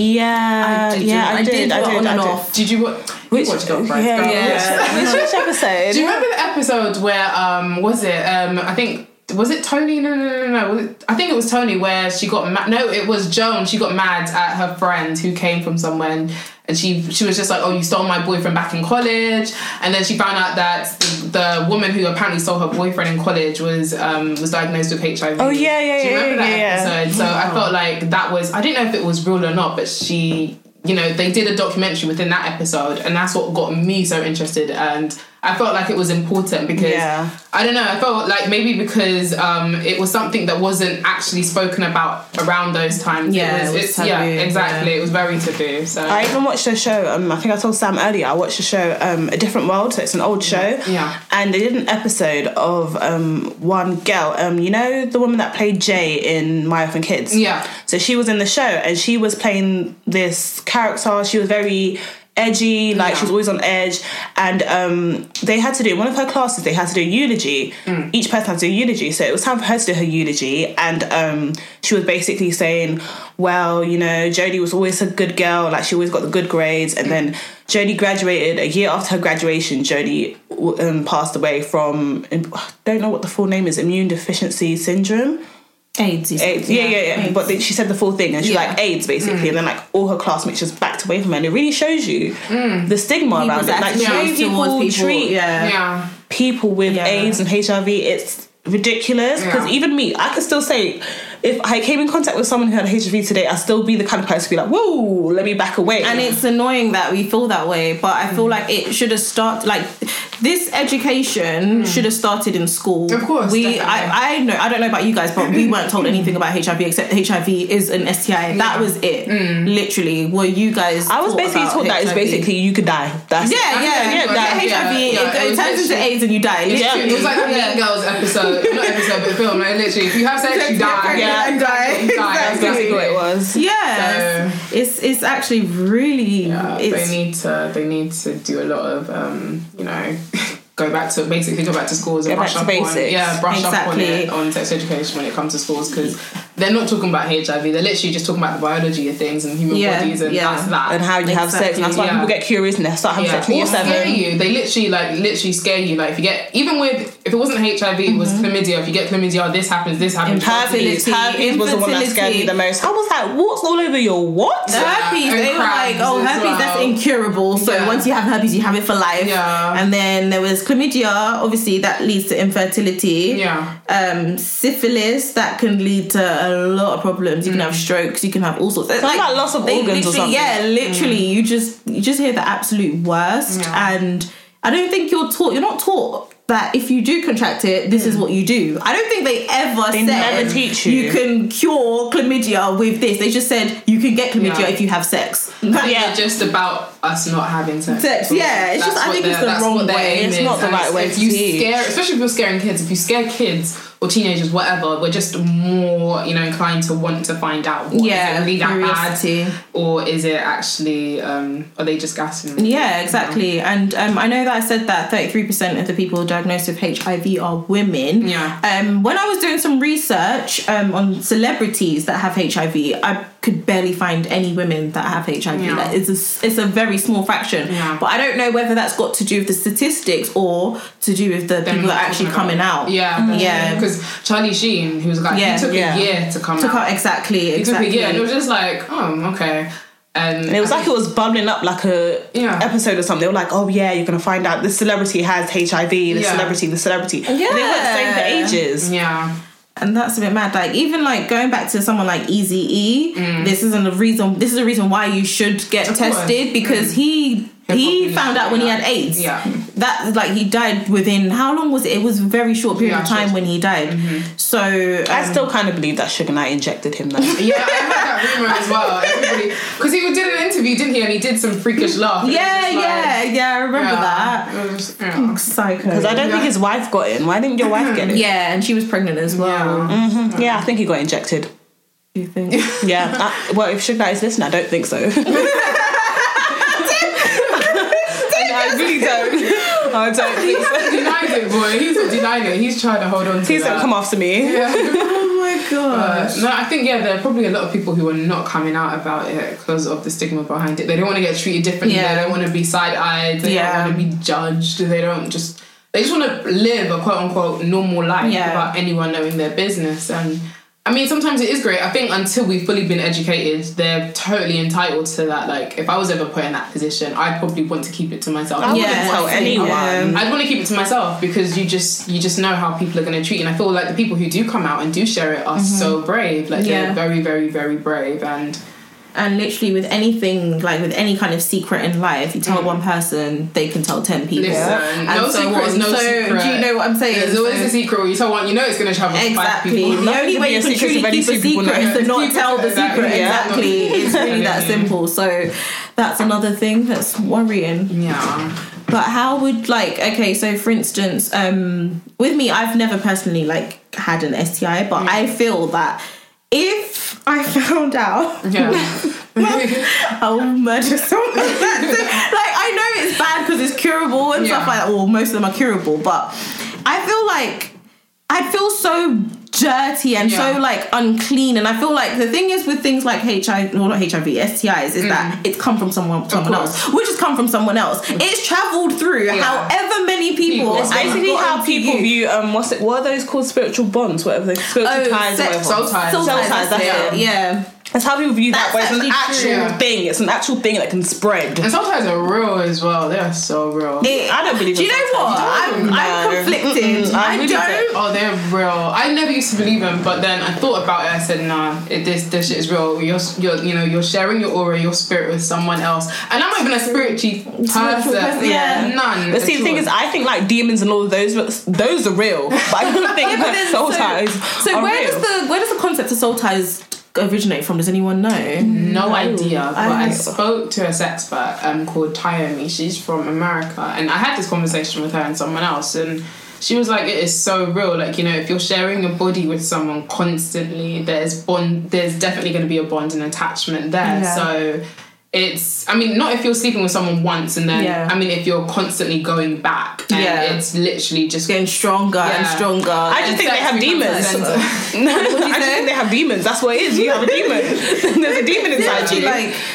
Yeah, I did. on and off. Did you watch? Which Girlfriends? Yeah. Which episode? Do you remember the episode where was it I think, was it Tony? No. I think it was Tony, where she got mad. No, it was Joan. She got mad at her friend who came from somewhere, and she was just like, oh, you stole my boyfriend back in college. And then she found out that the woman who apparently stole her boyfriend in college was diagnosed with HIV. Oh, yeah. Do you remember that episode? So I felt like that was, I didn't know if it was real or not, but she, you know, they did a documentary within that episode, and that's what got me so interested. And I felt like it was important because I don't know, I felt like maybe because it was something that wasn't actually spoken about around those times. Yeah, it's taboo, exactly. Yeah. It was very taboo. So I even watched a show. I think I told Sam earlier. I watched a show, A Different World. So it's an old show. Yeah. And they did an episode of one girl. You know the woman that played Jay in My Orphan Kids. Yeah. So she was in the show and she was playing this character. She was very edgy, like she was always on edge, and they had to do, one of her classes, they had to do a eulogy. Each person had to do a eulogy, so it was time for her to do her eulogy, and she was basically saying, well, you know, Jodie was always a good girl, like she always got the good grades, and then Jodie graduated. A year after her graduation, Jodie passed away from, I don't know what the full name is, immune deficiency syndrome. AIDS. Yeah. AIDS. But she said the full thing, and she's like AIDS basically, and then like all her classmates just backed away from her, and it really shows you the stigma around it. Like the way people treat people with AIDS and HIV, it's ridiculous. Because even me, I could still say, if I came in contact with someone who had HIV today, I'd still be the kind of person to be like, whoa, let me back away. And it's annoying that we feel that way, but I feel like it should have started, like, this education should have started in school. Of course, I know, I don't know about you guys, but we weren't told anything about HIV except HIV is an STI. That was it. Literally. Were you guys I was basically taught that it's basically you could die. That's HIV, it turns into AIDS and you die. It was like the Mean Girls episode, not episode, but film. Like, literally, if you have sex, you die. And die. That's exactly what it was. Yeah, so, it's actually really. They need to do a lot of you know, go back to schools and brush up on it, on sex education when it comes to schools, because they're not talking about HIV, they're literally just talking about the biology of things and human bodies, and that's that. And how you have sex, and that's why people get curious and they start having sex when you're 7. Scare you. They literally scare you. Like, if you get, even with, if it wasn't HIV, it was chlamydia. If you get chlamydia, this happens. Herpes was the one that scared me the most. I was like, warts all over your what? Herpes, they were like, herpes, that's incurable. So once you have herpes, you have it for life. Yeah. And then there was chlamydia, obviously that leads to infertility. Yeah. Syphilis, that can lead to a lot of problems. You can have strokes. You can have all sorts. Like loss of organs or something. Yeah, literally. You just hear the absolute worst, and I don't think you're not taught that if you do contract it, this is what you do. I don't think they never teach you can cure chlamydia with this. They just said you can get chlamydia if you have sex. Yeah, just about us not having sex. Yeah, it's just, I think it's the wrong way. It's not the right way to teach. Especially if you're scaring kids. If you scare kids or teenagers, whatever, we're just more, inclined to want to find out. Is it really that bad, or is it actually? Are they just gassing? Yeah, exactly. And I know that I said that 33% of the people diagnosed with HIV are women. Yeah. When I was doing some research on celebrities that have HIV, I could barely find any women that have HIV. Yeah. Like, it's a very small fraction. Yeah. But I don't know whether that's got to do with the statistics or to do with the people that are actually coming out. Yeah. Because Charlie Sheen, he was like, he took a year to come out. Exactly. He took a year, and it was just like, oh, okay. And it was like it was bubbling up like a episode or something. They were like, oh yeah, you're gonna find out this celebrity has HIV, the celebrity. Yeah. And they weren't saying for ages. Yeah. And that's a bit mad. Like, even like going back to someone like Eazy-E, this is a reason why you should get tested, because he found out when he had AIDS. Yeah. That, like, he died within, how long was it? It was a very short period of time when he died. So I still kind of believe that Suge Knight injected him though. Yeah, I heard that rumour as well. Because he did an interview, didn't he? And he did some freakish laugh. I remember that. Psycho. Because I don't think his wife got it. Why didn't your wife get it? Yeah, and she was pregnant as well. Yeah, I think he got injected. Do you think? Yeah. Well, if Suge Knight is listening, I don't think so. I really don't. I don't think so. He hasn't denied it, boy. He's not denying it. He's trying to hold on to Please don't come after me. Yeah. Oh my gosh. No, I think, there are probably a lot of people who are not coming out about it because of the stigma behind it. They don't want to get treated differently. They don't want to be side-eyed. They don't want to be judged. They just want to live a quote-unquote normal life without anyone knowing their business. And I mean, sometimes it is great. I think until we've fully been educated, they're totally entitled to that. Like, if I was ever put in that position, I'd probably want to keep it to myself. I wouldn't tell anyone. I'd want to keep it to myself, because you just know how people are going to treat you. And I feel like the people who do come out and do share it are so brave. Like, they're very, very, very brave. And literally with anything, like with any kind of secret in life, you tell one person, they can tell 10 people. Listen, no secret is no secret. Do you know what I'm saying? There's always a secret. You tell one, it's going to travel to 5 people. The only way you can truly keep a secret is to not tell the secret. Exactly. It's really that simple. So that's another thing that's worrying. Yeah. But how would, so for instance, with me, I've never personally had an STI, but I feel that if I found out, I'll murder someone. I know it's bad because it's curable and stuff like that. Well, most of them are curable, but I feel like I feel so dirty and so unclean. And I feel like the thing is with things like STIs is that it's come from someone else, which has come from someone else. It's travelled through however many people. It's basically how people view what are those called, spiritual bonds, whatever, spiritual ties, soul ties. Soul ties, that's it. Yeah. That's how people view that, but it's an actual thing. It's an actual thing that can spread. And sometimes are real as well. They are so real. I don't believe. Do you know what? I'm conflicted. I don't. Oh, they're real. I never used to believe them, but then I thought about it. I said, nah, this shit is real. You're sharing your aura, your spirit with someone else, and I'm not even a spiritual person. Yeah, none. But see, the thing is, I think demons and all of those are real. But I don't think that soul ties. So where does the concept of soul ties originate from? Does anyone know? No idea. But I spoke to a sex expert called Tayomi. She's from America, and I had this conversation with her and someone else, and she was like, it is so real. If you're sharing your body with someone constantly, there's definitely going to be a bond and attachment there. So it's, not if you're sleeping with someone once and then, if you're constantly going back and it's literally just getting stronger and stronger. I just think they have demons. I just think they have demons. That's what it is. You have a demon. There's a demon inside you.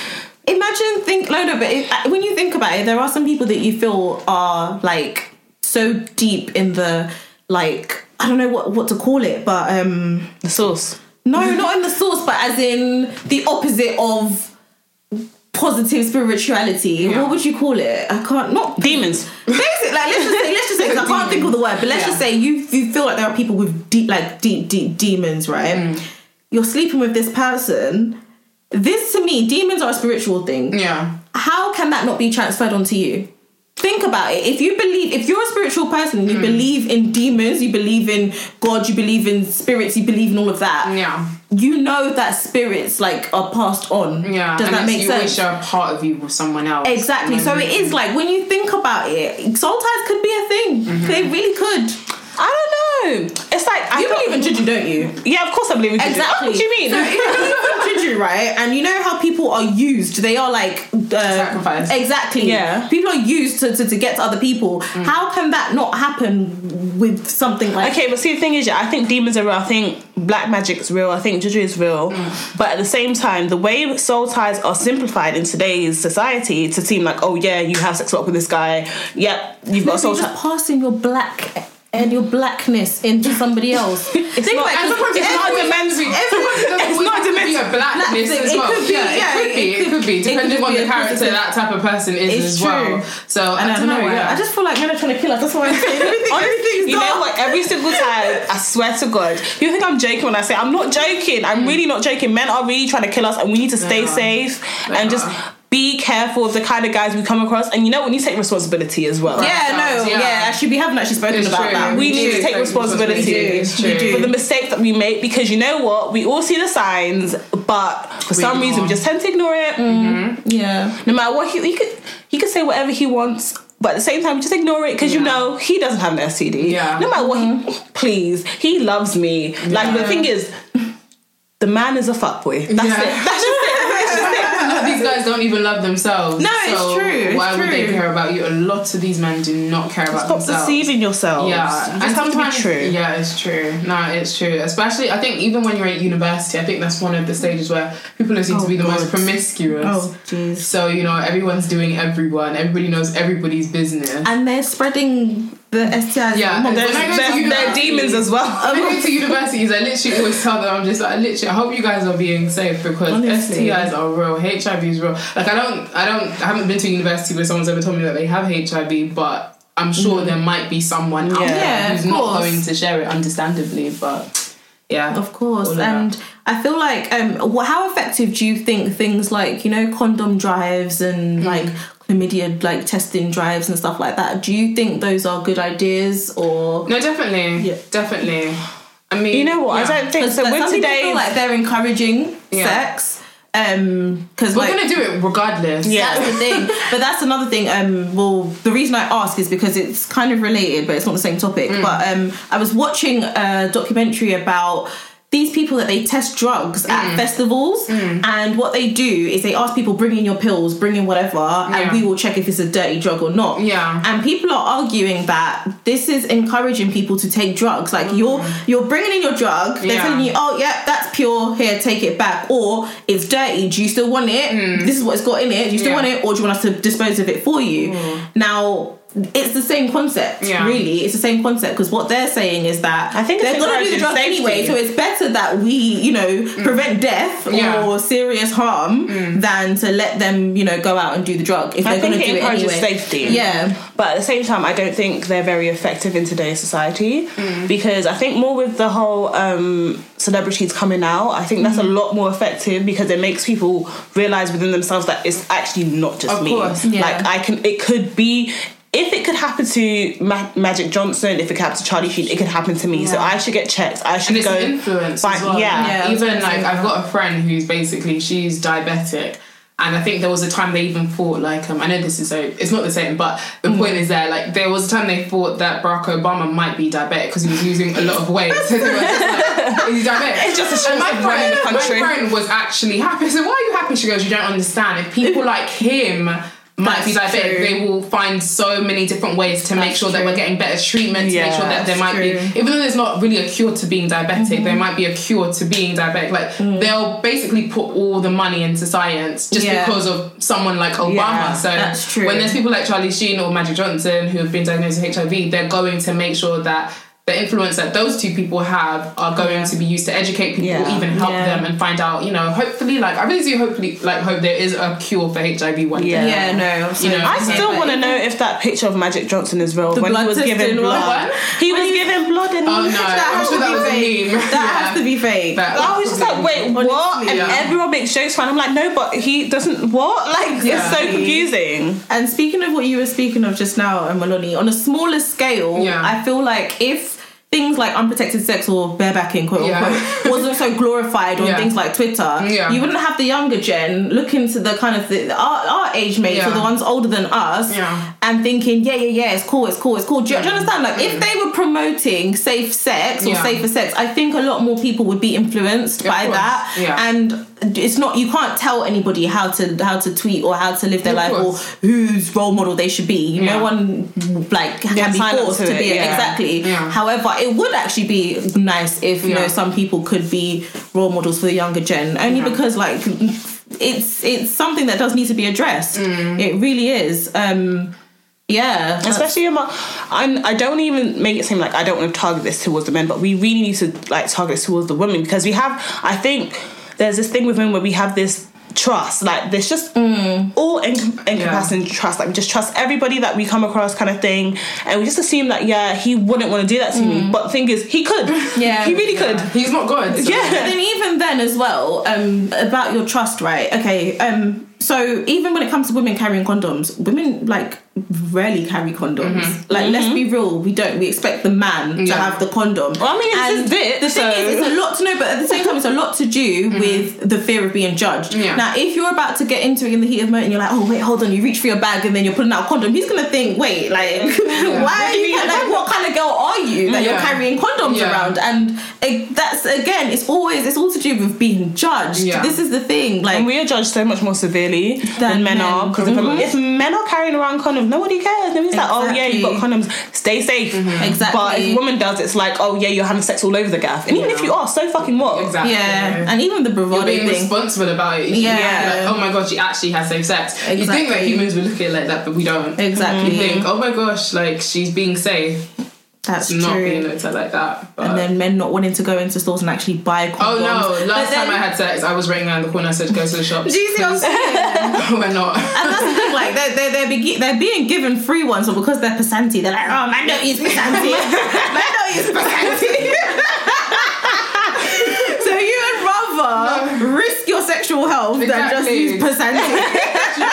But when you think about it, there are some people that you feel are so deep in the I don't know what to call it, but the source. No, not in the source, but as in the opposite of positive spirituality. What would you call it? I can't. Not demons. Basically, let's just say, 'cause I can't think of the word, but let's just say you feel like there are people with deep demons, right? you're sleeping with this person. This, to me, demons are a spiritual thing. Yeah. How can that not be transferred onto you? Think about it. If you're a spiritual person, you believe in demons, you believe in God, you believe in spirits, you believe in all of that. Yeah. You know that spirits like are passed on. Yeah. Does that make sense? You always share a part of you with someone else. Exactly. So it is like, when you think about it, soul ties could be a thing. They really could. I don't know. It's like You believe in juju, don't you? Yeah, of course I believe in juju. Exactly. What do you mean? So if you believe in juju, right? And you know how people are used. They are like sacrificed. Exactly. Yeah. People are used to get to other people. How can that not happen with something like? Okay, but see, the thing is, I think demons are real. I think black magic is real. I think juju is real. But at the same time, the way soul ties are simplified in today's society to seem like, oh yeah, you have sex with this guy. Yep, you've got a soul You're tie. just passing your black and your blackness into somebody else. It's not be a blackness as well. It could be depending on the character that type of person is as well. So I don't know. I just feel like men are trying to kill us. That's why I'm saying everything's You know what? Every single time, I swear to God, you think I'm joking when I say I'm not joking. I'm really not joking. Men are really trying to kill us, and we need to stay safe and just be careful of the kind of guys we come across. And you know, we need to take responsibility as well. Actually, we haven't actually spoken about that. We need to take responsibility for the mistakes that we make, because you know what? We all see the signs, but for some reason we just tend to ignore it. Yeah. No matter what he could say whatever he wants, but at the same time, we just ignore it, because you know he doesn't have an STD. Yeah. No matter what, he loves me. Like, the thing is, the man is a fuckboy. That's it. That's just it. These guys don't even love themselves. No, it's true. Why would they care about you? A lot of these men do not care about themselves. Stop deceiving yourselves. Yeah, and sometimes be true. Yeah, it's true. No, it's true. Especially, I think even when you're at university, I think that's one of the stages where people seem to be the most promiscuous. Oh, jeez. So everyone's doing everyone. Everybody knows everybody's business, and they're spreading the STIs. Yeah, they're demons as well. When I go to universities, I literally always tell them, I'm just like, I hope you guys are being safe, because honestly, STIs are real, HIV is real. Like I haven't been to university where someone's ever told me that they have HIV, but I'm sure there might be someone out there who's not going to share it, understandably, but yeah, of course. And I feel like how effective do you think things like condom drives and like chlamydia like testing drives and stuff like that, do you think those are good ideas? Or no, definitely. I mean, you know what, I don't think so. When some people feel like they're encouraging sex, because we're gonna do it regardless. That's the thing. But that's another thing. Well, the reason I ask is because it's kind of related, but it's not the same topic. But I was watching a documentary about these people that they test drugs at festivals, and what they do is they ask people, bring in your pills, bring in whatever, and we will check if it's a dirty drug or not. Yeah. And people are arguing that this is encouraging people to take drugs. Like you're bringing in your drug, they're telling you, oh yeah, that's pure, here, take it back. Or it's dirty, do you still want it? This is what it's got in it, do you still want it? Or do you want us to dispose of it for you? Now, it's the same concept, really. It's the same concept, because what they're saying is that I think they're going to do the drug anyway, so it's better that we, prevent death or serious harm than to let them, go out and do the drug if they're going to do it anyway. Safety. Yeah. But at the same time, I don't think they're very effective in today's society, because I think more with the whole celebrities coming out, I think that's a lot more effective, because it makes people realise within themselves that it's actually not just me. Like it could be. If it could happen to Magic Johnson, if it could happen to Charlie Sheen, it could happen to me. So I should get checked. I should go. And it's influence as well. Even like I've got a friend who's basically, she's diabetic. And I think there was a time they even thought, like, I know this is it's not the same, but the point is that, like, there was a time they thought that Barack Obama might be diabetic because he was losing a lot of weight. So they were just like, he's diabetic. It's just a my friend was actually happy. So why are you happy? She goes, you don't understand. If people like him might be diabetic, they will find so many different ways to make sure that we're getting better treatment, to make sure that there might be, even though there's not really a cure to being diabetic, there might be a cure to being diabetic. Like they'll basically put all the money into science just because of someone like Obama. So when there's people like Charlie Sheen or Magic Johnson who have been diagnosed with HIV, they're going to make sure that the influence that those two people have are going to be used to educate people, even help them and find out, you know, hopefully, like, I really do hope there is a cure for HIV one day. Yeah, no. You know, I still want to know if that picture of Magic Johnson is real. When he was giving blood. He was giving blood and I'm sure that was a meme. That has to be fake. I was just like, wait, what? And everyone makes jokes for it. I'm like, no, but he doesn't, what? Like, it's so confusing. And speaking of what you were speaking of just now, Maloney, on a smaller scale, I feel like if things like unprotected sex or barebacking, quote unquote, wasn't so glorified on things like Twitter, you wouldn't have the younger gen look into the kind of our age mates or the ones older than us and thinking, it's cool. Do you understand? Like, if they were promoting safe sex or safer sex, I think a lot more people would be influenced by that. And it's not, you can't tell anybody how to tweet or how to live their life or whose role model they should be. No one like can be forced to be exactly. However, it would actually be nice if you know some people could be role models for the younger gen, only because like it's something that does need to be addressed. It really is. Especially I don't even make it seem like I don't want to target this towards the men, but we really need to like target this towards the women, because I think there's this thing with women where we have this trust, like there's just all encompassing trust, like we just trust everybody that we come across kind of thing, and we just assume that he wouldn't want to do that to me, but the thing is he could, he really could. He's not God, so. But then even then as well, about your trust, right? Okay, so even when it comes to women carrying condoms, women like rarely carry condoms. Like, let's be real, we expect the man to have the condom. Well, I mean, it's his dick, the thing is, it's a lot to know, but at the same time, it's a lot to do with the fear of being judged. Now, if you're about to get into it in the heat of the moment, and you're like, oh wait, hold on, you reach for your bag and then you're putting out a condom, he's gonna think, wait, like, why are you like, what kind of girl are you that you're carrying condoms around? And that's, again, it's all to do with being judged. This is the thing, like, and we are judged so much more severely than men are, because if men are carrying around condoms, nobody cares. Nobody's like, oh yeah, you got condoms, stay safe. Exactly. But if a woman does, it's like, oh yeah, you're having sex all over the gaff. And even if you are, so fucking what? Exactly. And even the bravado you're being thing, responsible about it. Like, oh my god, she actually has safe sex. You think that humans would look at it like that, but we don't. Exactly. You think, oh my gosh, like, she's being safe. That's not true. being looked at like that. But. And then men not wanting to go into stores and actually buy condoms. Oh no, last time I had sex, I was waiting around the corner, I said go to the shop. Do you see what I'm saying? We're not. And that's the thing, like, they're being given free ones, but because they're Pasanti, they're like, oh, man don't use Pasanti. Man don't use Pasanti. So you would rather risk your sexual health than just use Pasanti.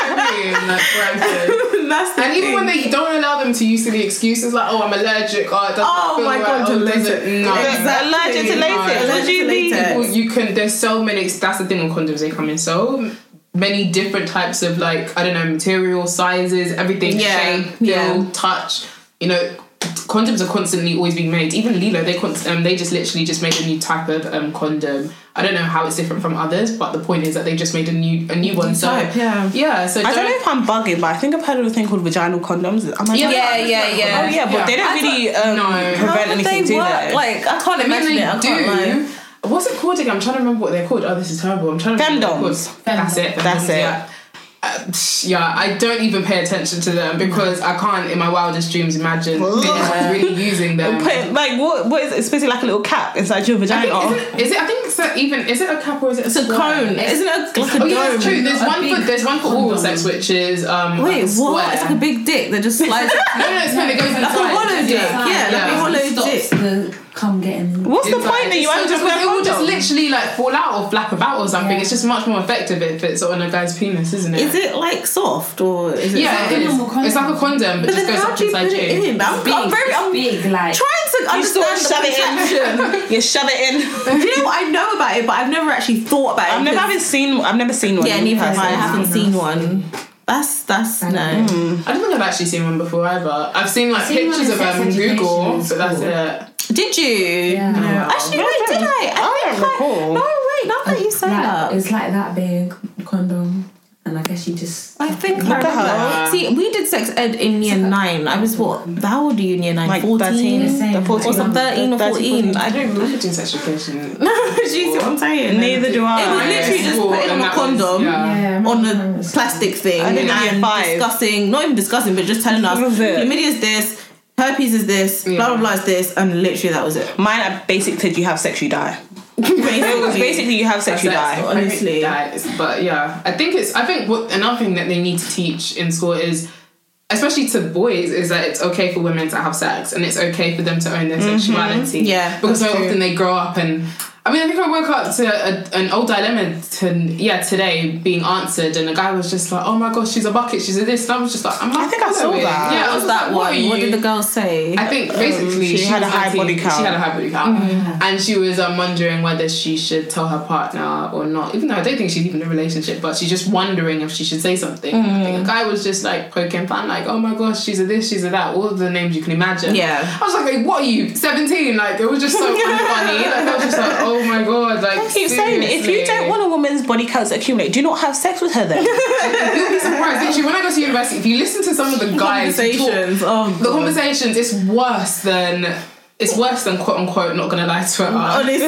And even when they don't allow them to use the excuses like, oh, I'm allergic, or it doesn't feel my right, god, or to latex. Allergic to latex. What do you mean? You can. There's so many. That's the thing with condoms. They come in so many different types of, like, I don't know, material, sizes, everything, shape, feel, touch. You know, condoms are constantly always being made. Even Lilo, they just literally just made a new type of condom. I don't know how it's different from others, but the point is that they just made a new one. So type, so I don't know if I'm bugging, but I think I've heard of a thing called vaginal condoms. Am I yeah. Oh yeah, but they don't really prevent anything, do they? Like, I can't imagine it. I can't lie. What's it called again? I'm trying to remember what they're called. Oh, this is terrible. I'm trying to remember what they're called. That's it. That's it. I don't even pay attention to them because I can't in my wildest dreams imagine anyone really using them. Like, what is it? It's basically like a little cap inside your vagina. I think it's is it a cap or is it a cone? Isn't it like a dome? Yeah, that's true. There's one for oral sex, which is wait, what? It's like a big dick that just slides. No, it's when it goes inside. Like a hollow dick. Yeah, like a hollow dick. Come getting. What's the point that you have to just wear? It will just literally like fall out or flap about or something. It's just much more effective if it's on a guy's penis, isn't it? Is it like soft or is it? Yeah, it is. It's like a condom, but just goes up inside you. I'm big, like trying to understand the contraption. You shove it in. Do you know what? I know about it, but I've never actually thought about it. I've never seen one. Yeah, neither have I. I haven't seen one. That's no. I don't think I've actually seen one before either. I've seen like pictures of them on Google, but that's it. Did you? Yeah. No. Actually, wait, did I? I don't recall. No, wait, not that you say that. It's like that big condom. And I guess you just... I think I remember. See, we did sex ed in year 9. I was what? How old are you in year 9? Like 14? 13? Or some 13 or 14. I don't remember doing sex education. No, do you see what I'm saying? Neither do I. It was literally just putting on a condom on a plastic thing. I didn't and year 5. discussing, not even discussing, but just telling us, chlamydia is this, herpes is this, blah blah blah is this, and literally that was it. Mine, I basically said you have sex, you die. It was basically you have sex, you die. Honestly. But yeah, I think another thing that they need to teach in school is, especially to boys, is that it's okay for women to have sex and it's okay for them to own their sexuality. Yeah, because so often they grow up and. I mean, I think I woke up to an old dilemma today being answered, and the guy was just like, "Oh my gosh, she's a bucket, she's a this," and I was just like, I think I saw that. Yeah, what was that one? What did the girl say? I think basically she had a high body count. She had a high body count, and she was wondering whether she should tell her partner or not. Even though I don't think she's even in a relationship, but she's just wondering if she should say something. I think the guy was just like poking fun, like, "Oh my gosh, she's a this, she's a that," all the names you can imagine. Yeah, I was like, "What are you, 17?" Like, it was just so unfunny. Like, I was just like, "Oh my god!" Like, I keep saying it. If you don't want a woman's body count to accumulate, do not have sex with her then. You'll be surprised. Literally, when I go to university, if you listen to some of the guys conversations, the conversations, it's worse than quote unquote not gonna lie to her. Honestly,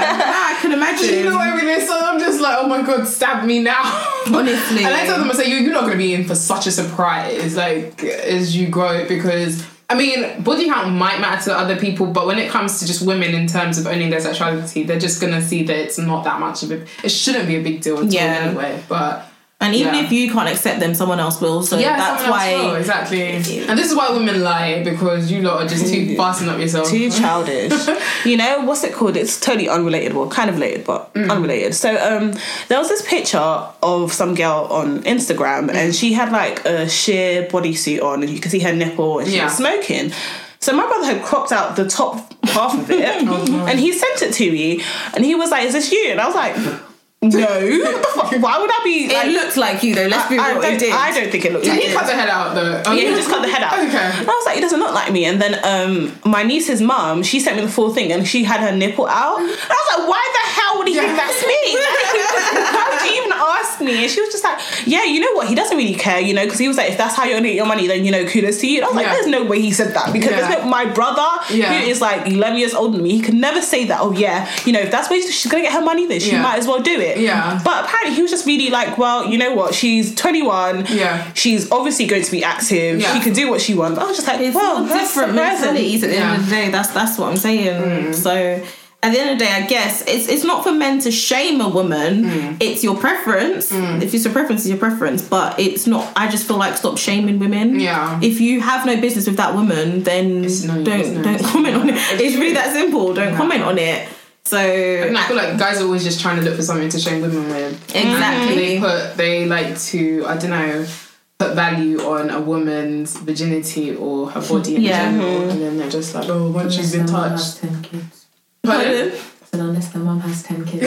I can imagine. You know everything, so I'm just like, oh my god, stab me now. Honestly, and I tell them, I say, you're not gonna be in for such a surprise, like, as you grow, because. I mean, body count might matter to other people, but when it comes to just women in terms of owning their sexuality, they're just gonna see that it's not that much of it shouldn't be a big deal at all anyway. But and even if you can't accept them, someone else will. So that's why exactly. And this is why women lie, because you lot are just too fasten up yourself, too childish. You know what's it called? It's totally unrelated. Well, kind of related, but unrelated. So there was this picture of some girl on Instagram, and she had like a sheer bodysuit on, and you can see her nipple, and she was smoking. So my brother had cropped out the top half of it, and he sent it to me, and he was like, "Is this you?" And I was like, no. What the fuck? Why would I be like... It looks like you though, let's be real. I don't think it looks like you. Did he cut the head out though? Yeah, he just cut the head out. Okay. And I was like, it doesn't look like me. And then my niece's mum, she sent me the full thing and she had her nipple out. And I was like, why the hell would he think that's me? Like, why would you even ask me? And she was just like, yeah, you know what? He doesn't really care, you know, because he was like, if that's how you're going to get your money, then, you know, kudos to you. And I was like, there's no way he said that, because there's no, my brother, who is like 11 years older than me, he could never say that, oh yeah, you know, if that's where she's going to get her money, then she might as well do it. Yeah. But apparently he was just really like, well, you know what, she's 21, she's obviously going to be active, she can do what she wants. I was just like, it's well, all different mentalities at the end of the day. That's what I'm saying. So at the end of the day, I guess it's not for men to shame a woman. It's your preference. If it's your preference, it's your preference. But it's not. I just feel like stop shaming women. Yeah. Mm. Mm. If you have no business with that woman, then don't comment on it. It's really that simple. Don't comment on it. So I feel like guys are always just trying to look for something to shame women with. Exactly. They like to, I don't know, put value on a woman's virginity or her body in general, and then they're just like, oh, once she's been touched. 10 kids. Pardon? So unless the mum has 10 kids.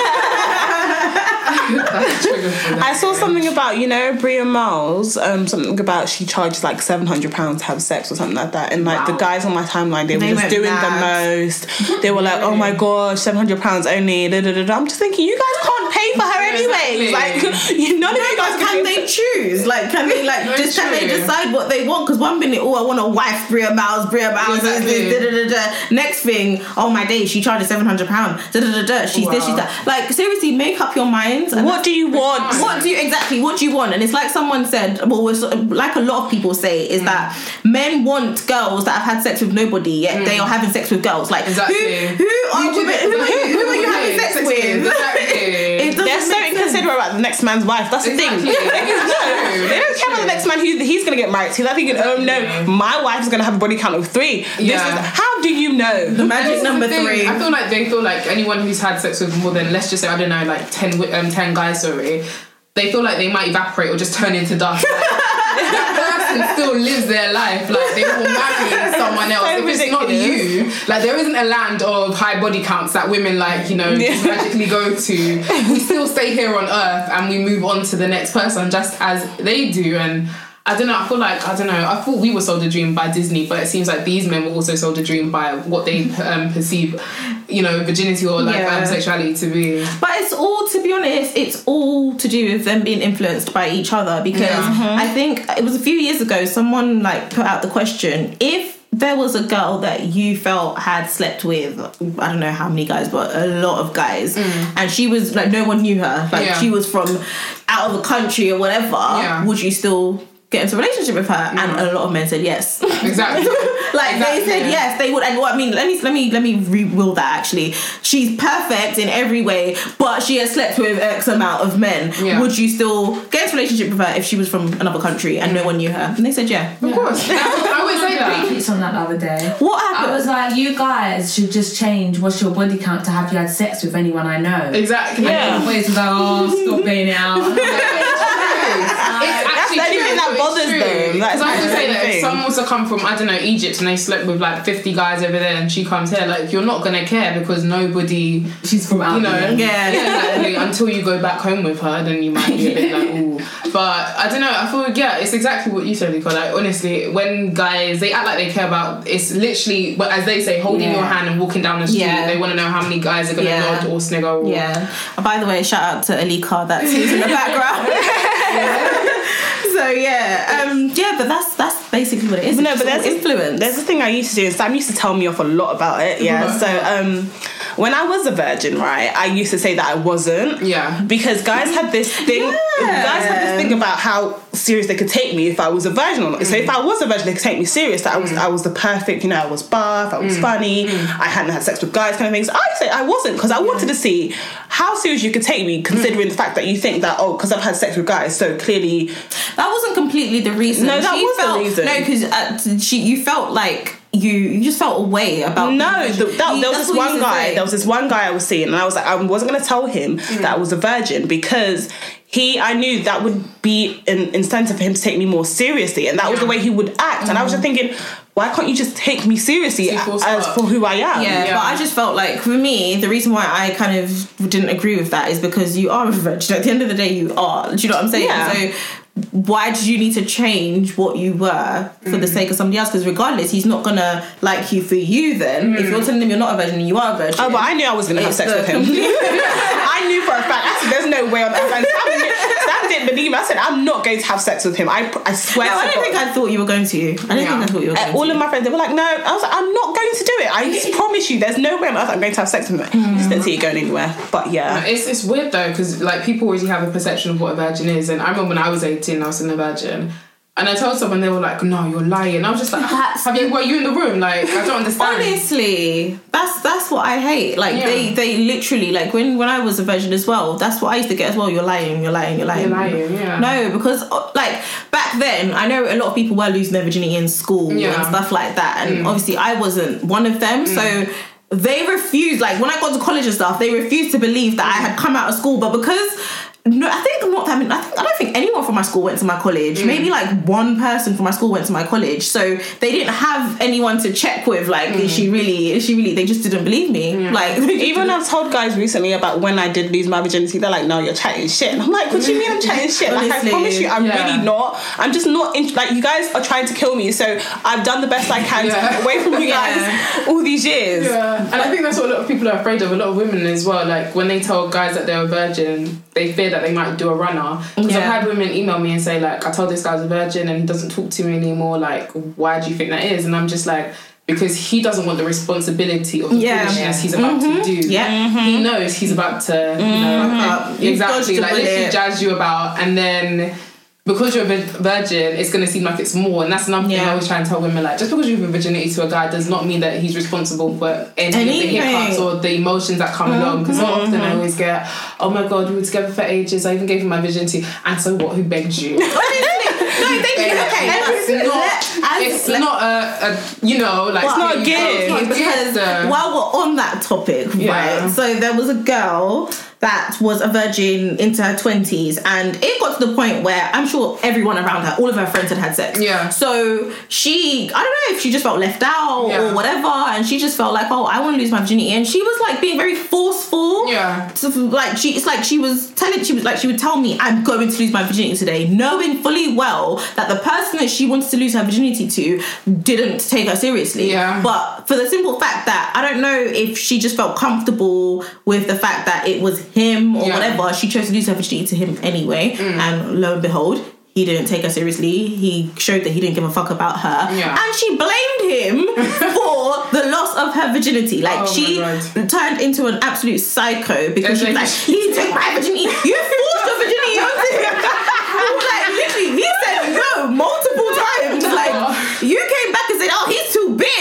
I saw something about, you know, Bria Miles, something about she charges like £700 to have sex or something like that, and like the guys on my timeline, they were just doing the most. They were like, oh my gosh, £700 only, da, da, da, da. I'm just thinking, you guys can't pay for her anyway. Like, none of you guys can they choose? Like, can they can they decide what they want? Because one minute, oh, I want a wife, Bria Miles, Exactly. da, da, da, da. Next thing, oh my days, she charges £700. Da, da, da, da. She's this, she's that. Like, seriously, make up your minds. What do you want? What do you want? And it's like someone said, well, like a lot of people say, is that men want girls that have had sex with nobody, yet they are having sex with girls. Like, who are you having sex with? Exactly. They're so inconsiderate about the next man's wife. That's the thing. They don't care about the next man who he's going to get married to. They're thinking, oh no, my wife is going to have a body count of 3. How do you know? The magic number 3. I feel like they feel like anyone who's had sex with more than, let's just say, I don't know, like 10 guys, sorry, they feel like they might evaporate or just turn into dust. That person still lives their life. Like, they will marry someone else. So if it's not you, like, there isn't a land of high body counts that women, like, you know, just magically go to. We still stay here on earth and we move on to the next person just as they do. And I don't know, I thought we were sold a dream by Disney, but it seems like these men were also sold a dream by what they perceive, you know, virginity or like sexuality to be. But it's all, to be honest, it's all to do with them being influenced by each other, because I think it was a few years ago someone like put out the question, if there was a girl that you felt had slept with, I don't know how many guys, but a lot of guys, and she was like, no one knew her, like she was from out of the country or whatever, would you still get into a relationship with her? And a lot of men said yes. Exactly. Like Exactly. they said yes, they would. And what I mean, let me re-will that actually. She's perfect in every way, but she has slept with X amount of men. Yeah. Would you still get into a relationship with her if she was from another country and no one knew her? And they said yeah. Of course. I would say that. Tweets on that the other day. What happened? I was like, you guys should just change what's your body count to have you had sex with anyone I know. Exactly. Yeah. And boys was like, oh, stop playing it out. It's That's the only thing that bothers them. That's Because I would the say only that if thing. someone was to come from, I don't know, Egypt and they slept with like 50 guys over there and she comes here, like you're not gonna care because nobody, She's from out you know, there. Yeah. exactly. Until you go back home with her, then you might be a bit like, ooh. But I don't know. I feel like, yeah, it's exactly what you said, Nicole. Like honestly, when guys they act like they care about, it's literally, but as they say, holding Yeah. your hand and walking down the street. Yeah. They want to know how many guys are gonna Yeah. nod or snigger. Or, Yeah. By the way, shout out to Alika that's in the background. So yeah, but that's basically what it is. But no, It's but all there's influence. There's a thing I used to do. Sam used to tell me off a lot about it. Yeah. So when I was a virgin, right, I used to say that I wasn't. Yeah. Because guys had this thing. Guys had this thing about how serious they could take me if I was a virgin or not. So if I was a virgin, they could take me serious. That I was the perfect. You know, I was buff. I was funny. I hadn't had sex with guys, kind of things. I say I wasn't because I wanted to see how serious you could take me, considering the fact that you think that because I've had sex with guys, so clearly. That wasn't completely the reason. No, that was the reason. No, because you felt like you just felt a way about. No, there was this one guy. There was this one guy I was seeing, and I was like, I wasn't going to tell him that I was a virgin because I knew that would be an incentive for him to take me more seriously, and that was the way he would act. And I was just thinking, why can't you just take me seriously as for who I am? Yeah, but I just felt like for me, the reason why I kind of didn't agree with that is because you are a virgin. At the end of the day, you are. Do you know what I'm saying? Yeah. So why did you need to change what you were for the sake of somebody else? Because regardless, he's not gonna like you for you then. If you're telling him you're not a virgin and you are a virgin. Oh, but I knew I was going to have It's sex the with him. I knew for a fact. I said, there's no way on earth. Sam didn't believe me. I said, I'm not going to have sex with him. I swear No, to I don't God. think I thought you were going to. I don't think I thought you were going All to. of my friends, they were like, no. I was like, I'm not going to do it. I just promise you, there's no way on earth I'm going to have sex with him. I just didn't see it going anywhere. But yeah. It's weird though because like people already have a perception of what a virgin is, and I remember when I was 18 I was in a virgin and I told someone, they were like, no, you're lying. And I was just like, were you in the room? Like I don't understand. Honestly, that's what I hate. Like they literally like when I was a virgin as well. That's what I used to get as well. You're lying. Yeah. No, because like back then, I know a lot of people were losing their virginity in school and stuff like that, and obviously I wasn't one of them. So they refused. Like when I got to college and stuff, they refused to believe that I had come out of school. But because no, I think not that many. I don't think anyone from my school went to my college. Maybe like one person from my school went to my college. So they didn't have anyone to check with. Like, is she really? They just didn't believe me. Like, Even I've told guys recently about when I did lose my virginity, they're like, no, you're chatting shit. And I'm like, what do you mean I'm chatting shit? Like, I Honestly, promise you, I'm really not. I'm just not, like, you guys are trying to kill me. So I've done the best I can to get away from you guys all these years. Yeah, and I think that's what a lot of people are afraid of. A lot of women as well. Like when they tell guys that they're a virgin, they fear that they might do a runner. Because I've had women email me and say like, I told this guy's a virgin and he doesn't talk to me anymore. Like, why do you think that is? And I'm just like, because he doesn't want the responsibility of the foolishness he's about to do. He knows he's about to, you know, exactly, like literally jazz you about, and then because you're a virgin, it's going to seem like it's more. And that's another thing I always try and tell women, like, just because you have a virginity to a guy does not mean that he's responsible for any of the hiccups or the emotions that come along. Because often I always get, oh my God, we were together for ages, I even gave him my virginity, and so what, who begged you? No, thank you. Okay, It's not a you know, like it's not a gift. Because while we're on that topic, right? So there was a girl that was a virgin into her 20s, and it got to the point where I'm sure everyone around her, all of her friends had sex. Yeah. So she, I don't know if she just felt left out or whatever, and she just felt like, oh, I want to lose my virginity, and she was like being very forceful. Yeah. So like she would tell me, I'm going to lose my virginity today, knowing fully well that the person that she wanted to lose her virginity to didn't take her seriously. Yeah. But for the simple fact that I don't know if she just felt comfortable with the fact that it was him or whatever, she chose to lose her virginity to him anyway, and lo and behold, he didn't take her seriously. He showed that he didn't give a fuck about her, and she blamed him for the loss of her virginity. Like she turned into an absolute psycho because she was like, he didn't take my virginity, you forced your virginity onto him. Like literally, he said no multiple times. Like you came back and said, oh, he's too big.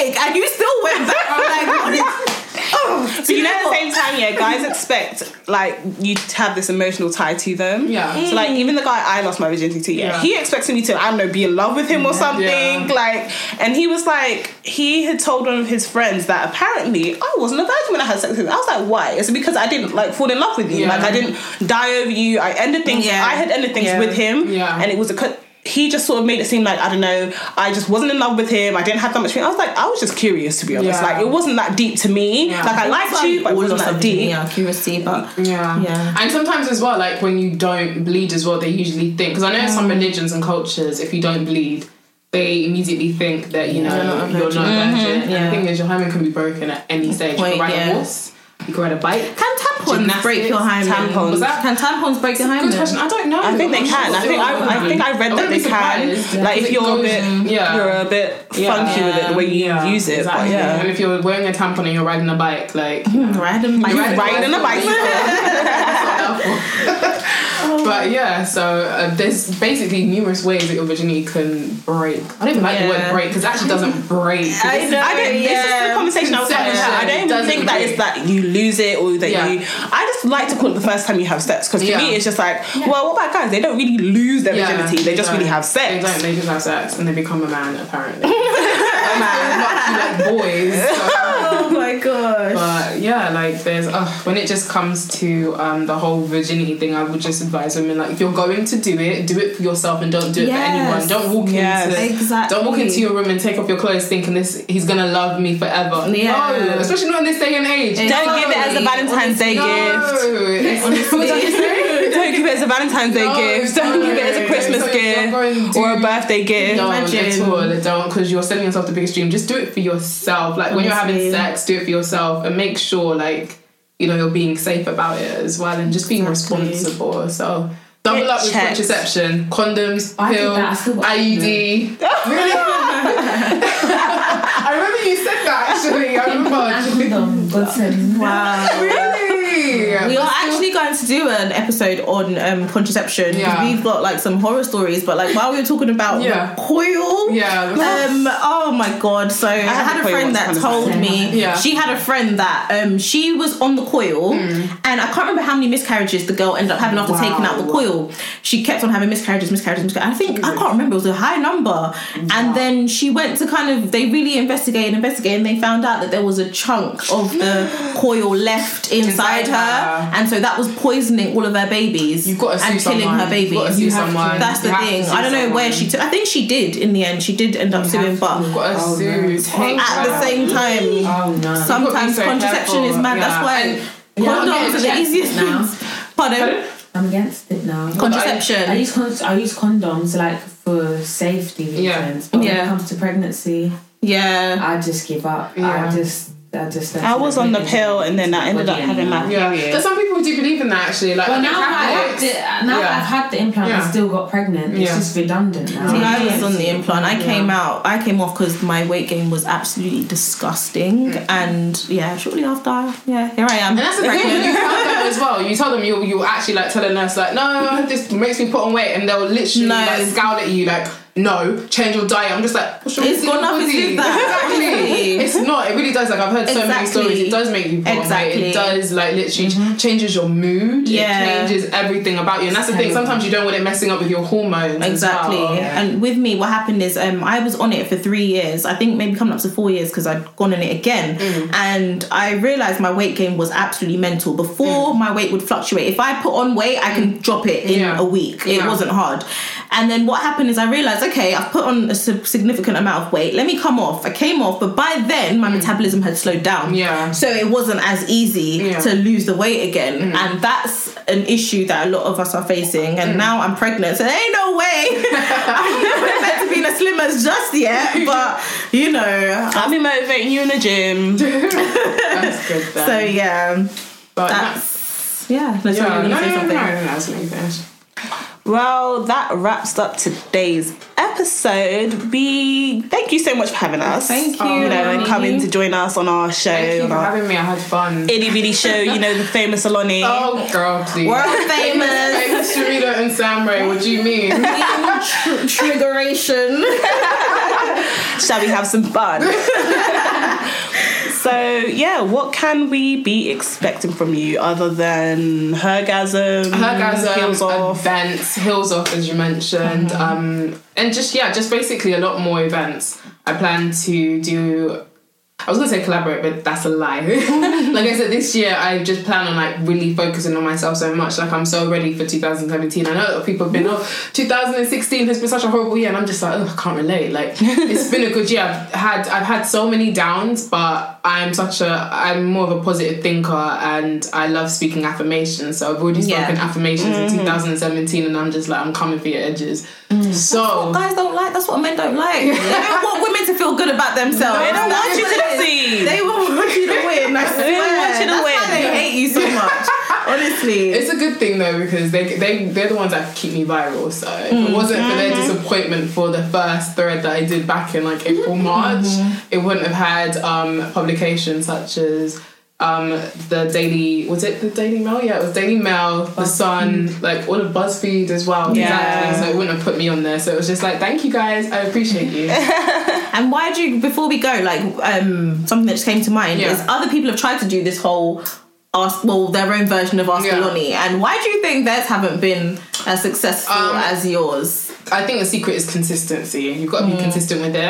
guys expect like you to have this emotional tie to them. Yeah. So like even the guy I lost my virginity to, he expected me to, I don't know, be in love with him or something. Yeah. Like, and he was like, he had told one of his friends that apparently I wasn't a virgin when I had sex with him. I was like, why? It's because I didn't like fall in love with you. Yeah. Like I didn't die over you. I ended things. Yeah. I had ended things with him. Yeah. And it was he just sort of made it seem like, I don't know, I just wasn't in love with him. I didn't have that much feeling. I was like, I was just curious, to be honest. Yeah. Like, it wasn't that deep to me. Yeah. Like, I liked you, but it wasn't that deep. Yeah, curiosity, but Yeah. And sometimes as well, like when you don't bleed as well, they usually think, because I know some religions and cultures, if you don't bleed, they immediately think that, you know, you're not a virgin. And the thing is, your hymen can be broken at any stage. You can ride a horse, you can ride a bike. can tampons break your hymen? Tampons. Can tampons break your hymen? Good question. I don't know. I think they can. I think I read that they can. Like, if you're a bit, you're a bit funky with it, the way you use it. Exactly. But yeah. And if you're wearing a tampon and you're riding a bike, like Riding Riding a bicycle. But yeah, so there's basically numerous ways that your virginity can break. I don't even like the word break because it actually doesn't break. I know. This is the conversation I was having with her. I don't even think that it's that you lose it or that you. I just like to call it the first time you have sex, because to me it's just like, well, what about guys? They don't really lose their virginity. They just really have sex. They don't. They just have sex and they become a man apparently. Like boys. Oh my gosh. But yeah, like there's when it just comes to the whole virginity thing, I would just advise women, like, if you're going to do it for yourself and don't do it for anyone. Don't walk don't walk into your room and take off your clothes thinking he's gonna love me forever. No, especially not in this day and age. Don't give it as a Valentine's Day gift. Honestly. Don't give it as a Valentine's Day gift. Don't give it as a Christmas gift or a birthday gift. Don't at all. Don't, because you're setting yourself the biggest dream. Just do it for yourself. Like when you're having sex, do it for yourself and make sure, like, you know, you're being safe about it as well and just being responsible. So double up with contraception, condoms, pill, IUD. Really? I remember you said that actually. I remember. Wow. Really? We are actually going to do an episode on contraception because we've got like some horror stories. But like while we were talking about the coil, oh my god! So I had a friend that told me she had a friend that she was on the coil, and I can't remember how many miscarriages the girl ended up having after taking out the coil. She kept on having miscarriages. I think I can't remember. It was a high number, and then she went to they really investigated, and they found out that there was a chunk of the coil left inside her, and so that was poisoning all of her babies. You've got to and killing her babies. That's the thing. I don't know where she took. I think she did in the end. She did end up suing, but at the same time, sometimes contraception is mad. That's why condoms are the easiest things. Pardon? I'm against it now. Contraception. I use condoms like for safety reasons, but when it comes to pregnancy, I just give up. I was on the pill and then I ended up having my period. But some people do believe in that actually. Like, well, now I've had the implant and still got pregnant. It's just redundant now. See, I was on the implant. I came off because my weight gain was absolutely disgusting. And shortly after, here I am. And that's the thing, you tell them as well. You tell them you actually like tell a nurse like, no, this makes me put on weight, and they'll literally like scowl at you like, no, change your diet. I'm just like, what's wrong with got nothing to do with that. Exactly. It's not. It really does. Like, I've heard so many stories. It does make you put on weight. It does, like, literally changes your mood. It changes everything about you. And that's the thing. Sometimes you don't want it messing up with your hormones. Exactly. As well. And with me, what happened is I was on it for 3 years. I think maybe coming up to 4 years because I'd gone on it again. And I realised my weight gain was absolutely mental. Before, my weight would fluctuate. If I put on weight, I can drop it in a week. It wasn't hard. And then what happened is I realised, okay, I've put on a significant amount of weight. Let me come off. I came off, but by then my metabolism had slowed down. So it wasn't as easy to lose the weight again. And that's an issue that a lot of us are facing. And now I'm pregnant, so there ain't no way I'm never meant to be in a slimmers just yet. But, you know, I'll be motivating you in the gym. That's good then. So, yeah. But that's... Yeah. Let's say something. That's me finish. Well, that wraps up today's episode. Thank you so much for having us. Thank you. And coming to join us on our show. Thank you for having me. I had fun. Itty bitty show, the famous Aloni. Oh, girl, please. World famous. Famous Sharita and Sam Ray. What do you mean? Triggeration. Shall we have some fun? So yeah, what can we be expecting from you other than Hergasm, Heels Off, events, Heels Off as you mentioned, and just basically a lot more events. I plan to do. I was gonna say collaborate, but that's a lie. Like I said, this year I just plan on like really focusing on myself so much. Like I'm so ready for 2017. I know a lot of people have been, 2016 has been such a horrible year, and I'm just like, I can't relate. Like it's been a good year. I've had so many downs, but I'm more of a positive thinker, and I love speaking affirmations. So I've already spoken affirmations in 2017, and I'm just like, I'm coming for your edges. So that's what guys don't like. That's what men don't like. They don't want women to feel good about themselves. They don't want you to succeed. They want you to win. I swear. They want you to win. That's why they hate you so much. Honestly, it's a good thing though, because they're the ones that keep me viral. So if it wasn't for their disappointment for the first thread that I did back in like April, March, it wouldn't have had publications such as the Daily, was it the Daily Mail? Yeah, it was Daily Mail, The Sun, like all of BuzzFeed as well. Yeah. Exactly. So it wouldn't have put me on there. So it was just like, thank you guys, I appreciate you. And why do you, before we go, like something that just came to mind is other people have tried to do this whole their own version of Ask Aloni, and why do you think theirs haven't been as successful as yours? I think the secret is consistency. You've got to be consistent with